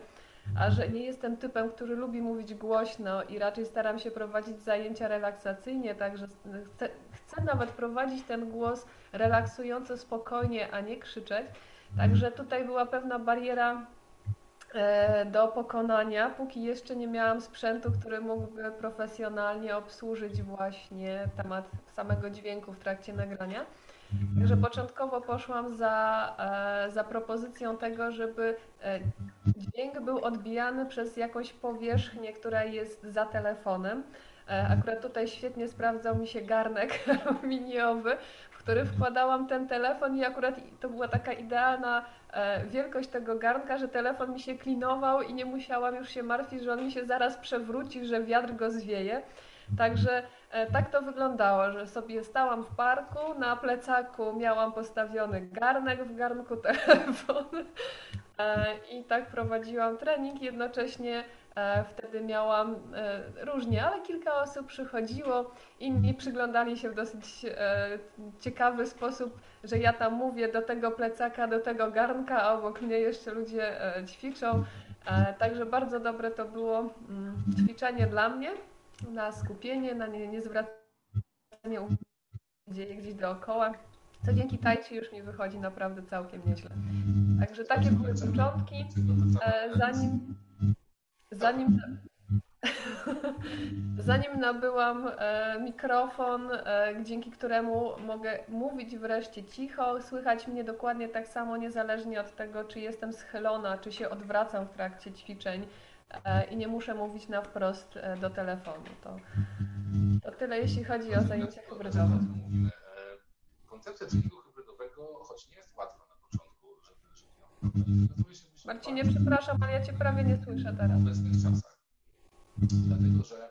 a że nie jestem typem, który lubi mówić głośno i raczej staram się prowadzić zajęcia relaksacyjnie, także chcę, chcę nawet prowadzić ten głos relaksująco, spokojnie, a nie krzyczeć. Także tutaj była pewna bariera do pokonania, póki jeszcze nie miałam sprzętu, który mógłby profesjonalnie obsłużyć właśnie temat samego dźwięku w trakcie nagrania. Także początkowo poszłam za, za propozycją tego, żeby dźwięk był odbijany przez jakąś powierzchnię, która jest za telefonem. Akurat tutaj świetnie sprawdzał mi się garnek aluminiowy, w który wkładałam ten telefon i akurat to była taka idealna wielkość tego garnka, że telefon mi się klinował i nie musiałam już się martwić, że on mi się zaraz przewróci, że wiatr go zwieje. Także tak to wyglądało, że sobie stałam w parku, na plecaku miałam postawiony garnek, w garnku telefon i tak prowadziłam trening. Jednocześnie wtedy miałam różnie, ale kilka osób przychodziło, inni przyglądali się w dosyć ciekawy sposób, że ja tam mówię do tego plecaka, do tego garnka, a obok mnie jeszcze ludzie ćwiczą. Także bardzo dobre to było ćwiczenie dla mnie, na skupienie, na nie, nie zwracanie uwagi, dzieje gdzieś dookoła, co dzięki tai chi już mi wychodzi naprawdę całkiem nieźle. Także takie były początki, zanim, zanim, zanim nabyłam mikrofon, dzięki któremu mogę mówić wreszcie cicho, słychać mnie dokładnie tak samo, niezależnie od tego, czy jestem schylona, czy się odwracam w trakcie ćwiczeń, i nie muszę mówić na wprost do telefonu. To, to tyle, jeśli chodzi o zajęcia hybrydowe. Koncepcja treningu hybrydowego, choć nie jest łatwa na początku, żeby, żeby Marcinie, przepraszam, ale ja Cię prawie nie słyszę teraz. W obecnych czasach. Dlatego, że...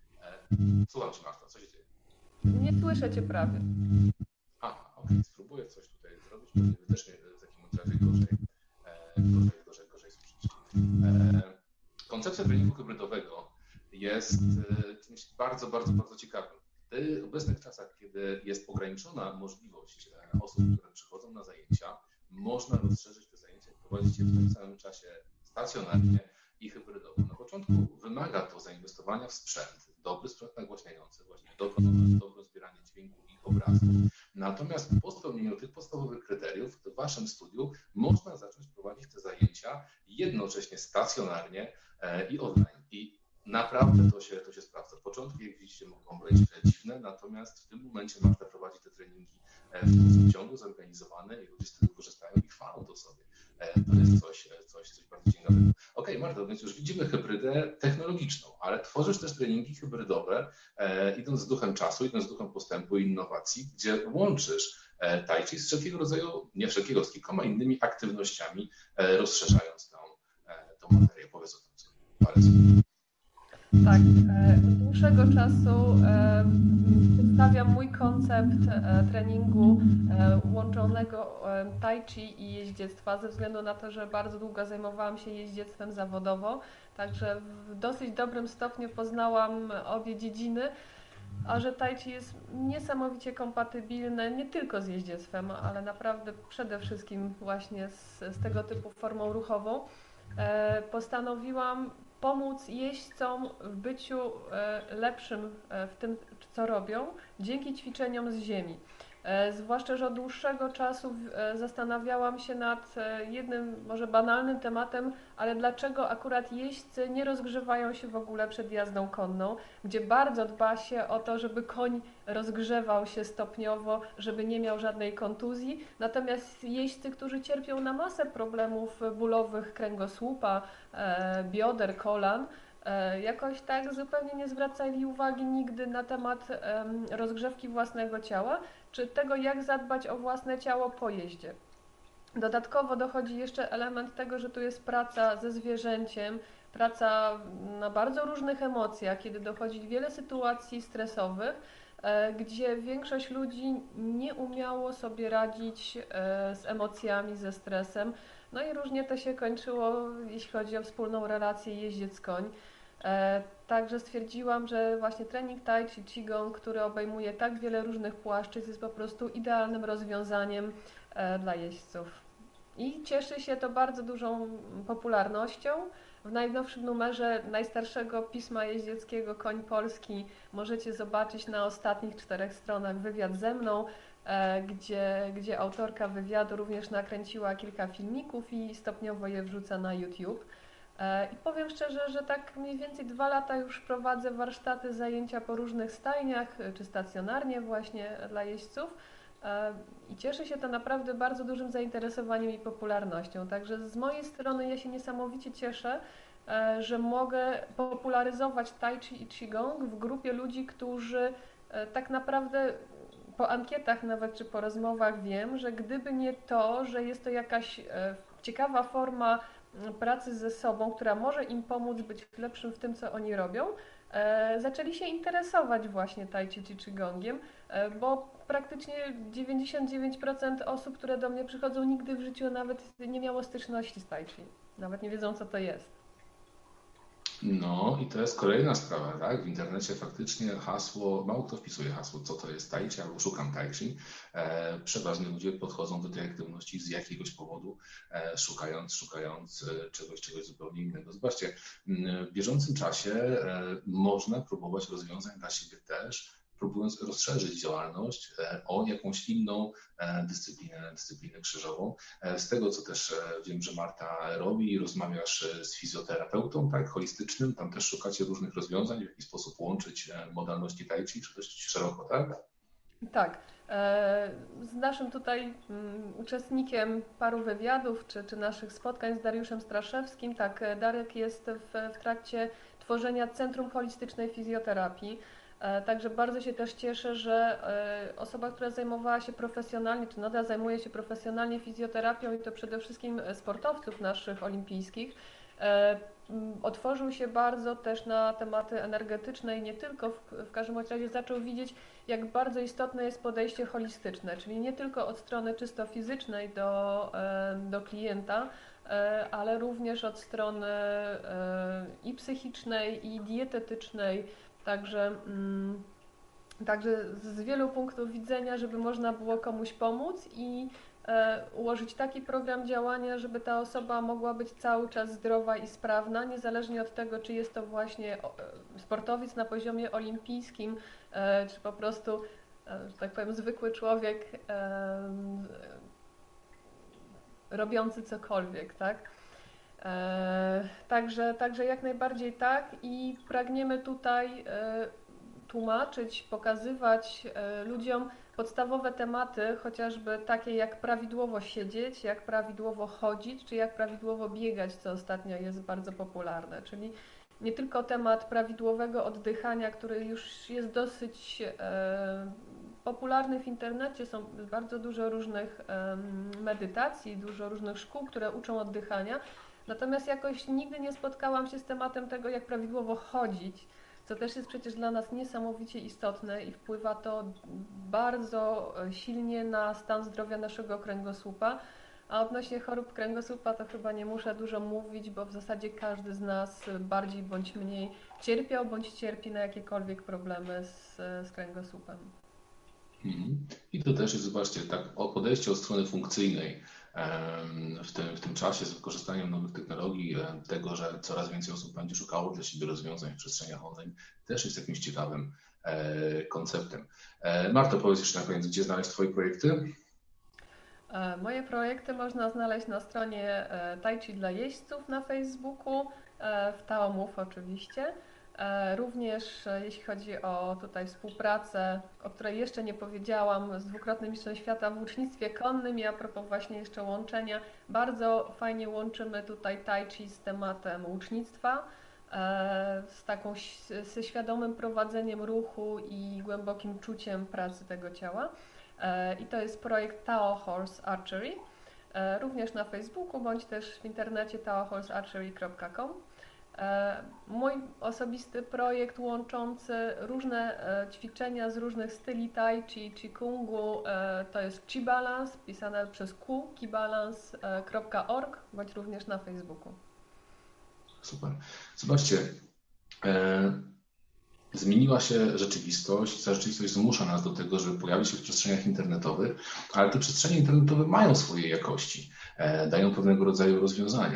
E, słucham Cię, Marta, co się dzieje? Nie słyszę Cię prawie. Aha, okej, okay. Spróbuję coś tutaj zrobić, pewnie Wy też mnie w takim razie gorzej, e, gorzej, gorzej, gorzej słyszycie. E, Koncepcja treningu hybrydowego jest czymś bardzo, bardzo, bardzo ciekawym. W obecnych czasach, kiedy jest ograniczona możliwość osób, które przychodzą na zajęcia, można rozszerzyć te zajęcia i prowadzić je w tym samym czasie stacjonarnie i hybrydowo. Na początku wymaga to zainwestowania w sprzęt, dobry sprzęt nagłaśniający, właśnie dobre, dobre zbieranie dźwięku i obrazu. Natomiast po spełnieniu tych podstawowych kryteriów w waszym studiu można zacząć prowadzić te zajęcia jednocześnie stacjonarnie i online. I naprawdę to się, to się sprawdza. Początki, jak widzicie, mogą być dziwne, natomiast w tym momencie Marta prowadzi te treningi w sposób ciągły, zorganizowany i ludzie z tego korzystają i chwalą to sobie. To jest coś, coś, coś bardzo ciekawego. Okej, okay, Marta, więc już widzimy hybrydę technologiczną, ale tworzysz też treningi hybrydowe, e, idąc z duchem czasu, idąc z duchem postępu i innowacji, gdzie łączysz e, tai chi z wszelkiego rodzaju, nie wszelkiego, z kilkoma innymi aktywnościami, e, rozszerzając tą, e, tą materię. Powiedz o tym, co parę słów. Tak, od dłuższego czasu przedstawiam mój koncept treningu łączonego tai chi i jeździectwa, ze względu na to, że bardzo długo zajmowałam się jeździectwem zawodowo, także w dosyć dobrym stopniu poznałam obie dziedziny, a że tai chi jest niesamowicie kompatybilne nie tylko z jeździectwem, ale naprawdę przede wszystkim właśnie z, z tego typu formą ruchową, postanowiłam pomóc jeźdźcom w byciu lepszym w tym, co robią, dzięki ćwiczeniom z ziemi. Zwłaszcza, że od dłuższego czasu zastanawiałam się nad jednym, może banalnym tematem, ale dlaczego akurat jeźdźcy nie rozgrzewają się w ogóle przed jazdą konną, gdzie bardzo dba się o to, żeby koń rozgrzewał się stopniowo, żeby nie miał żadnej kontuzji. Natomiast jeźdźcy, którzy cierpią na masę problemów bólowych kręgosłupa, bioder, kolan, jakoś tak zupełnie nie zwracali uwagi nigdy na temat rozgrzewki własnego ciała, czy tego, jak zadbać o własne ciało po jeździe. Dodatkowo dochodzi jeszcze element tego, że tu jest praca ze zwierzęciem, praca na bardzo różnych emocjach, kiedy dochodzi wiele sytuacji stresowych, gdzie większość ludzi nie umiało sobie radzić z emocjami, ze stresem. No i różnie to się kończyło, jeśli chodzi o wspólną relację jeździec-koń. Także stwierdziłam, że właśnie trening tai chi, qigong, który obejmuje tak wiele różnych płaszczyzn, jest po prostu idealnym rozwiązaniem dla jeźdźców. I cieszy się to bardzo dużą popularnością. W najnowszym numerze najstarszego pisma jeździeckiego Koń Polski możecie zobaczyć na ostatnich czterech stronach wywiad ze mną, gdzie, gdzie autorka wywiadu również nakręciła kilka filmików i stopniowo je wrzuca na YouTube. I powiem szczerze, że tak mniej więcej dwa lata już prowadzę warsztaty, zajęcia po różnych stajniach, czy stacjonarnie właśnie dla jeźdźców. I cieszy się to naprawdę bardzo dużym zainteresowaniem i popularnością. Także z mojej strony ja się niesamowicie cieszę, że mogę popularyzować tai chi i qigong w grupie ludzi, którzy tak naprawdę po ankietach nawet czy po rozmowach wiem, że gdyby nie to, że jest to jakaś ciekawa forma pracy ze sobą, która może im pomóc być lepszym w tym, co oni robią, zaczęli się interesować właśnie tai chi czy qigongiem, bo praktycznie dziewięćdziesiąt dziewięć procent osób, które do mnie przychodzą, nigdy w życiu nawet nie miało styczności z tai chi. Nawet nie wiedzą, co to jest. No i to jest kolejna sprawa, tak? W internecie faktycznie hasło, mało kto wpisuje hasło, co to jest tai chi, albo szukam tai chi. E, przeważnie ludzie podchodzą do tej aktywności z jakiegoś powodu, e, szukając, szukając czegoś, czegoś zupełnie innego. Zobaczcie, w bieżącym czasie e, można próbować rozwiązań dla siebie też, próbując rozszerzyć działalność o jakąś inną dyscyplinę, dyscyplinę krzyżową. Z tego, co też wiem, że Marta robi, rozmawiasz z fizjoterapeutą, tak, holistycznym, tam też szukacie różnych rozwiązań, w jaki sposób łączyć modalności tai chi, czy dość szeroko, tak? Tak. Z naszym tutaj uczestnikiem paru wywiadów, czy, czy naszych spotkań z Dariuszem Straszewskim, tak, Darek jest w, w trakcie tworzenia Centrum Holistycznej Fizjoterapii. Także bardzo się też cieszę, że osoba, która zajmowała się profesjonalnie, czy nadal zajmuje się profesjonalnie fizjoterapią i to przede wszystkim sportowców naszych olimpijskich, otworzył się bardzo też na tematy energetyczne i nie tylko, w, w każdym razie zaczął widzieć, jak bardzo istotne jest podejście holistyczne, czyli nie tylko od strony czysto fizycznej do, do klienta, ale również od strony i psychicznej, i dietetycznej. Także, mm, także z wielu punktów widzenia, żeby można było komuś pomóc i e, ułożyć taki program działania, żeby ta osoba mogła być cały czas zdrowa i sprawna, niezależnie od tego, czy jest to właśnie sportowiec na poziomie olimpijskim, e, czy po prostu, e, że tak powiem, zwykły człowiek e, robiący cokolwiek, tak? E, także, także jak najbardziej tak i pragniemy tutaj e, tłumaczyć, pokazywać e, ludziom podstawowe tematy, chociażby takie jak prawidłowo siedzieć, jak prawidłowo chodzić, czy jak prawidłowo biegać, co ostatnio jest bardzo popularne, czyli nie tylko temat prawidłowego oddychania, który już jest dosyć e, popularny w internecie, są bardzo dużo różnych e, medytacji, dużo różnych szkół, które uczą oddychania. Natomiast jakoś nigdy nie spotkałam się z tematem tego, jak prawidłowo chodzić, co też jest przecież dla nas niesamowicie istotne i wpływa to bardzo silnie na stan zdrowia naszego kręgosłupa. A odnośnie chorób kręgosłupa to chyba nie muszę dużo mówić, bo w zasadzie każdy z nas bardziej bądź mniej cierpiał bądź cierpi na jakiekolwiek problemy z, z kręgosłupem. I to też jest, zobaczcie, tak podejście od strony funkcyjnej w tym, w tym czasie z wykorzystaniem nowych technologii, tego, że coraz więcej osób będzie szukało dla siebie rozwiązań w przestrzeniach online, też jest jakimś ciekawym konceptem. Marto, powiedz jeszcze na koniec, gdzie znaleźć Twoje projekty? Moje projekty można znaleźć na stronie Tai Chi dla jeźdźców na Facebooku, w Tao Move oczywiście. Również jeśli chodzi o tutaj współpracę, o której jeszcze nie powiedziałam, z dwukrotnym mistrzem świata w łucznictwie konnym i a propos właśnie jeszcze łączenia, bardzo fajnie łączymy tutaj tai chi z tematem łucznictwa, z taką, ze świadomym prowadzeniem ruchu i głębokim czuciem pracy tego ciała. I to jest projekt Tao Horse Archery, również na Facebooku bądź też w internecie tao horse archery kropka com. Mój osobisty projekt łączący różne ćwiczenia z różnych styli tai chi, qigongu, to jest Qi Balance, pisane przez Q, qibalance kropka org, bądź również na Facebooku. Super. Zobaczcie, e, zmieniła się rzeczywistość, ta rzeczywistość zmusza nas do tego, żeby pojawić się w przestrzeniach internetowych, ale te przestrzenie internetowe mają swoje jakości, e, dają pewnego rodzaju rozwiązania.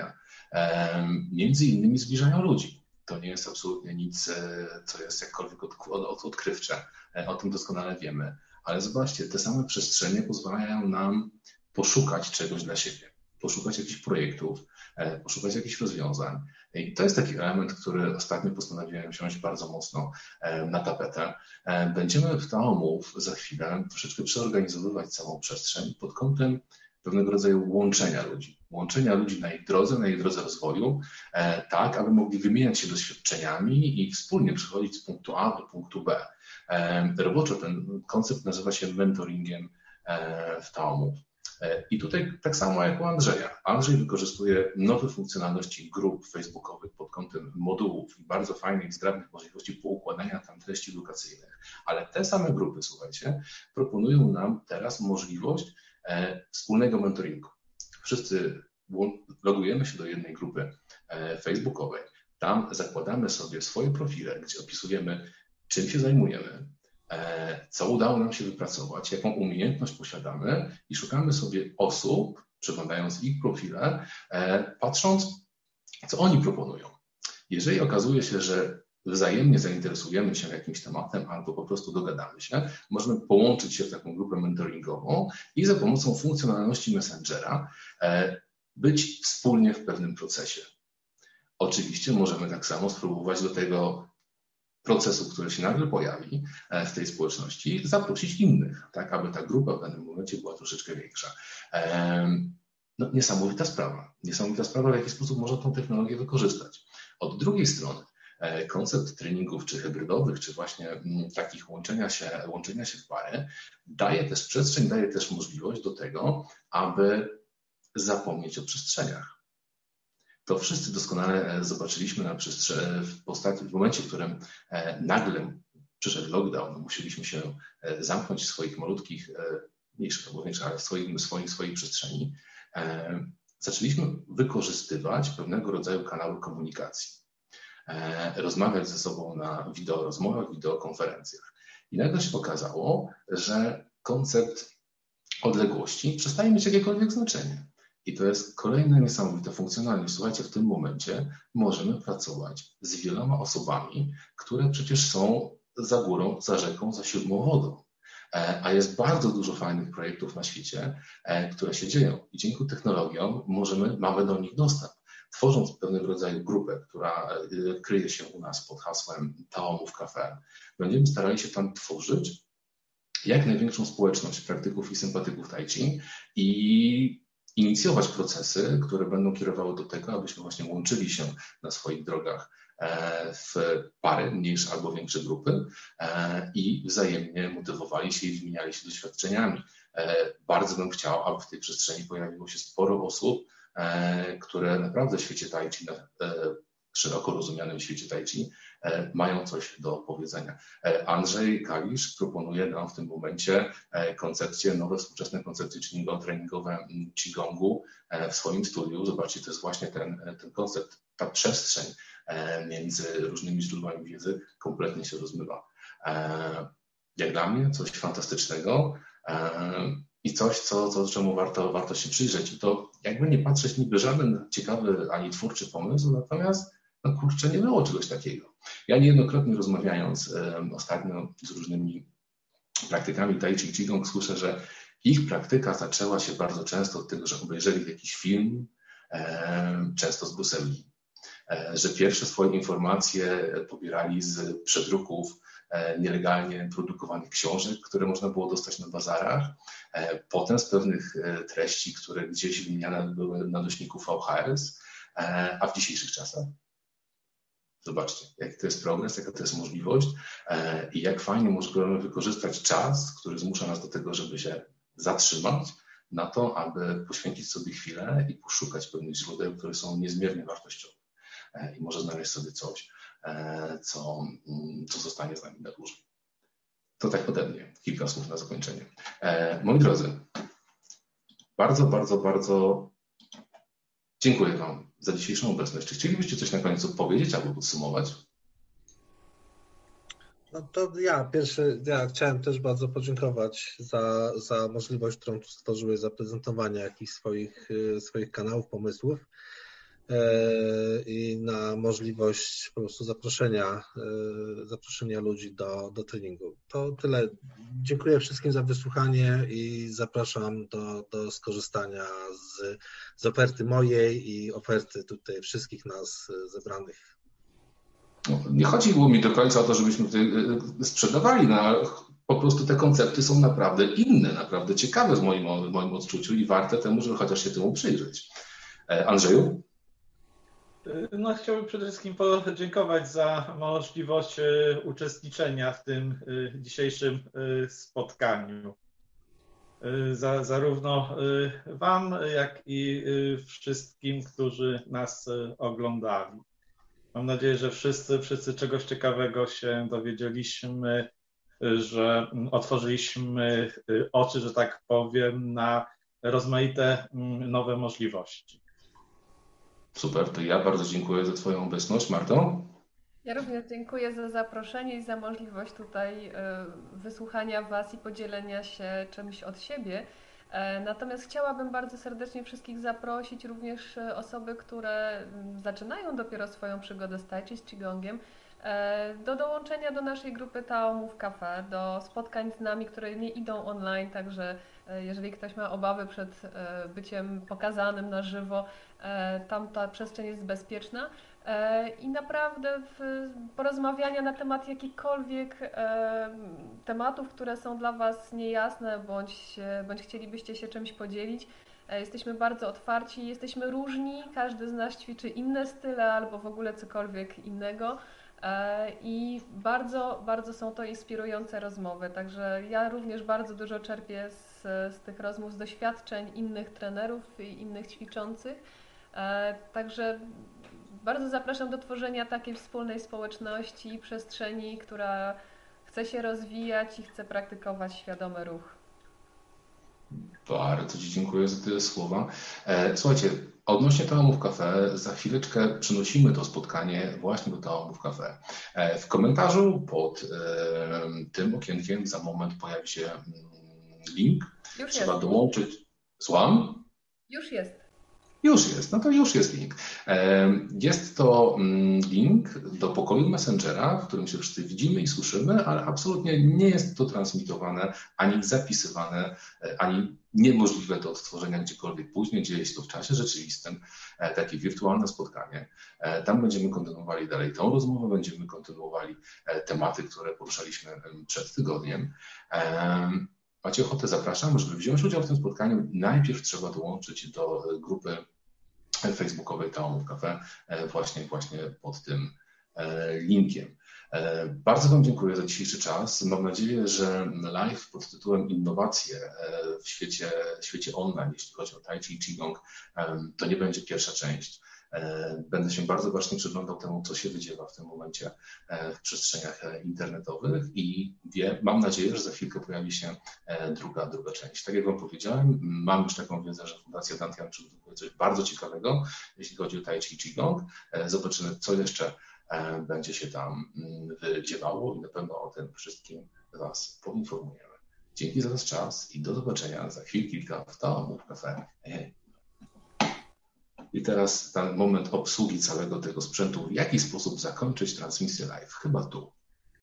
między innymi zbliżają ludzi. To nie jest absolutnie nic, co jest jakkolwiek od, od, odkrywcze. O tym doskonale wiemy. Ale zobaczcie, te same przestrzenie pozwalają nam poszukać czegoś dla siebie, poszukać jakichś projektów, poszukać jakichś rozwiązań. I to jest taki element, który ostatnio postanowiłem wziąć bardzo mocno na tapetę. Będziemy w Taomów za chwilę troszeczkę przeorganizowywać całą przestrzeń pod kątem pewnego rodzaju łączenia ludzi. Łączenia ludzi na ich drodze, na ich drodze rozwoju, tak, aby mogli wymieniać się doświadczeniami i wspólnie przechodzić z punktu A do punktu B. Roboczo ten koncept nazywa się mentoringiem w Taomów. I tutaj tak samo jak u Andrzeja. Andrzej wykorzystuje nowe funkcjonalności grup facebookowych pod kątem modułów i bardzo fajnych, zgrabnych możliwości poukładania tam treści edukacyjnych. Ale te same grupy, słuchajcie, proponują nam teraz możliwość wspólnego mentoringu. Wszyscy logujemy się do jednej grupy facebookowej. Tam zakładamy sobie swoje profile, gdzie opisujemy, czym się zajmujemy, co udało nam się wypracować, jaką umiejętność posiadamy i szukamy sobie osób, przeglądając ich profile, patrząc, co oni proponują. Jeżeli okazuje się, że wzajemnie zainteresujemy się jakimś tematem albo po prostu dogadamy się, możemy połączyć się w taką grupę mentoringową i za pomocą funkcjonalności Messengera być wspólnie w pewnym procesie. Oczywiście możemy tak samo spróbować do tego procesu, który się nagle pojawi w tej społeczności, zaprosić innych, tak, aby ta grupa w danym momencie była troszeczkę większa. No, niesamowita sprawa. Niesamowita sprawa, w jaki sposób można tą technologię wykorzystać. Od drugiej strony koncept treningów czy hybrydowych, czy właśnie takich łączenia się, łączenia się w pary daje też przestrzeń, daje też możliwość do tego, aby zapomnieć o przestrzeniach. To wszyscy doskonale zobaczyliśmy na przestrze- w postaci, w momencie, w którym nagle przyszedł lockdown, musieliśmy się zamknąć w swoich malutkich, mniejszych albo większych, ale w swoim, swoim, swojej przestrzeni. Zaczęliśmy wykorzystywać pewnego rodzaju kanały komunikacji. Rozmawiać ze sobą na wideorozmowach, wideokonferencjach. I nagle się okazało, że koncept odległości przestaje mieć jakiekolwiek znaczenie. I to jest kolejna niesamowita funkcjonalność. Słuchajcie, w tym momencie możemy pracować z wieloma osobami, które przecież są za górą, za rzeką, za siódmą wodą. A jest bardzo dużo fajnych projektów na świecie, które się dzieją. I dzięki technologiom możemy, mamy do nich dostęp. Tworząc pewnego rodzaju grupę, która kryje się u nas pod hasłem Taomów Cafe, będziemy starali się tam tworzyć jak największą społeczność praktyków i sympatyków tai chi i inicjować procesy, które będą kierowały do tego, abyśmy właśnie łączyli się na swoich drogach w pary, mniejsze albo większe grupy i wzajemnie motywowali się i wymieniali się doświadczeniami. Bardzo bym chciał, aby w tej przestrzeni pojawiło się sporo osób, które naprawdę w świecie tai chi, szeroko rozumianym świecie tai chi, mają coś do powiedzenia. Andrzej Kalisz proponuje nam w tym momencie koncepcje, nowe współczesne koncepcje treningowe Qigongu w swoim studiu. Zobaczcie, to jest właśnie ten, ten koncept, ta przestrzeń między różnymi źródłami wiedzy kompletnie się rozmywa. Jak dla mnie coś fantastycznego i coś, co, co, czemu warto, warto się przyjrzeć. I to jakby nie patrzeć, niby żaden ciekawy ani twórczy pomysł, natomiast no kurczę, nie było czegoś takiego. Ja niejednokrotnie rozmawiając um, ostatnio z różnymi praktykami tai chi Qigong słyszę, że ich praktyka zaczęła się bardzo często od tego, że obejrzeli jakiś film, um, często z Bruce'a Lee, um, że pierwsze swoje informacje pobierali z przedruków um, nielegalnie produkowanych książek, które można było dostać na bazarach, um, potem z pewnych um, treści, które gdzieś wymieniane były na nośniku V H S, um, a w dzisiejszych czasach zobaczcie, jaki to jest progres, jaka to jest możliwość e, i jak fajnie możemy wykorzystać czas, który zmusza nas do tego, żeby się zatrzymać na to, aby poświęcić sobie chwilę i poszukać pewnych źródeł, które są niezmiernie wartościowe e, i może znaleźć sobie coś, e, co, co zostanie z nami na dłużej. To tak ode mnie, kilka słów na zakończenie. E, moi drodzy, bardzo, bardzo, bardzo dziękuję Wam za dzisiejszą obecność. Czy chcielibyście coś na koniec powiedzieć albo podsumować? No to ja pierwszy, ja chciałem też bardzo podziękować za, za możliwość, którą tu stworzyłeś, zaprezentowania jakichś swoich, swoich kanałów, pomysłów. i na możliwość po prostu zaproszenia, zaproszenia ludzi do, do treningu. To tyle. Dziękuję wszystkim za wysłuchanie i zapraszam do, do skorzystania z, z oferty mojej i oferty tutaj wszystkich nas zebranych. Nie chodziło mi do końca o to, żebyśmy tutaj sprzedawali, no, ale po prostu te koncepty są naprawdę inne, naprawdę ciekawe w moim, w moim odczuciu i warte temu, żeby chociaż się temu przyjrzeć. Andrzeju? No, chciałbym przede wszystkim podziękować za możliwość uczestniczenia w tym dzisiejszym spotkaniu. Za, zarówno Wam, jak i wszystkim, którzy nas oglądali. Mam nadzieję, że wszyscy, wszyscy czegoś ciekawego się dowiedzieliśmy, że otworzyliśmy oczy, że tak powiem, na rozmaite nowe możliwości. Super, to ja bardzo dziękuję za Twoją obecność. Marto? Ja również dziękuję za zaproszenie i za możliwość tutaj wysłuchania Was i podzielenia się czymś od siebie. Natomiast chciałabym bardzo serdecznie wszystkich zaprosić, również osoby, które zaczynają dopiero swoją przygodę z Tai Chi, z Qigongiem, do dołączenia do naszej grupy Tao Move Cafe, do spotkań z nami, które nie idą online, także jeżeli ktoś ma obawy przed byciem pokazanym na żywo, tam ta przestrzeń jest bezpieczna. I naprawdę porozmawiania na temat jakichkolwiek tematów, które są dla Was niejasne, bądź, bądź chcielibyście się czymś podzielić. Jesteśmy bardzo otwarci, jesteśmy różni, każdy z nas ćwiczy inne style albo w ogóle cokolwiek innego. I bardzo, bardzo są to inspirujące rozmowy, także ja również bardzo dużo czerpię z, z tych rozmów, z doświadczeń innych trenerów i innych ćwiczących. Także bardzo zapraszam do tworzenia takiej wspólnej społeczności i przestrzeni, która chce się rozwijać i chce praktykować świadomy ruch. Bardzo Ci dziękuję za te słowa. Słuchajcie, odnośnie Tao Move Cafe, za chwileczkę przenosimy to spotkanie właśnie do Tao Move Cafe. W komentarzu pod tym okienkiem za moment pojawi się link. Już Trzeba jest. dołączyć. Słucham? Już jest. Już jest, no to już jest link. Jest to link do pokoju Messengera, w którym się wszyscy widzimy i słyszymy, ale absolutnie nie jest to transmitowane, ani zapisywane, ani niemożliwe do odtworzenia gdziekolwiek później. Dzieje się to w czasie rzeczywistym, takie wirtualne spotkanie. Tam będziemy kontynuowali dalej tą rozmowę, będziemy kontynuowali tematy, które poruszaliśmy przed tygodniem. Macie ochotę, zapraszam, żeby wziąć udział w tym spotkaniu. Najpierw trzeba dołączyć do grupy facebookowej Tao Move Cafe właśnie, właśnie pod tym linkiem. Bardzo Wam dziękuję za dzisiejszy czas. Mam nadzieję, że live pod tytułem Innowacje w świecie, świecie online, jeśli chodzi o Tai Chi i Qigong, to nie będzie pierwsza część. Będę się bardzo bacznie przyglądał temu, co się wydziewa w tym momencie w przestrzeniach internetowych i wie, mam nadzieję, że za chwilkę pojawi się druga, druga część. Tak jak Wam powiedziałem, mam już taką wiedzę, że Fundacja Dantian przygotowuje coś bardzo ciekawego, jeśli chodzi o Tai Chi i Qigong. Zobaczymy, co jeszcze będzie się tam wydziewało i na pewno o tym wszystkim Was poinformujemy. Dzięki za wasz czas i do zobaczenia za chwil kilka w Tao Move Cafe. Hej. I teraz ten moment obsługi całego tego sprzętu, w jaki sposób zakończyć transmisję live. Chyba tu.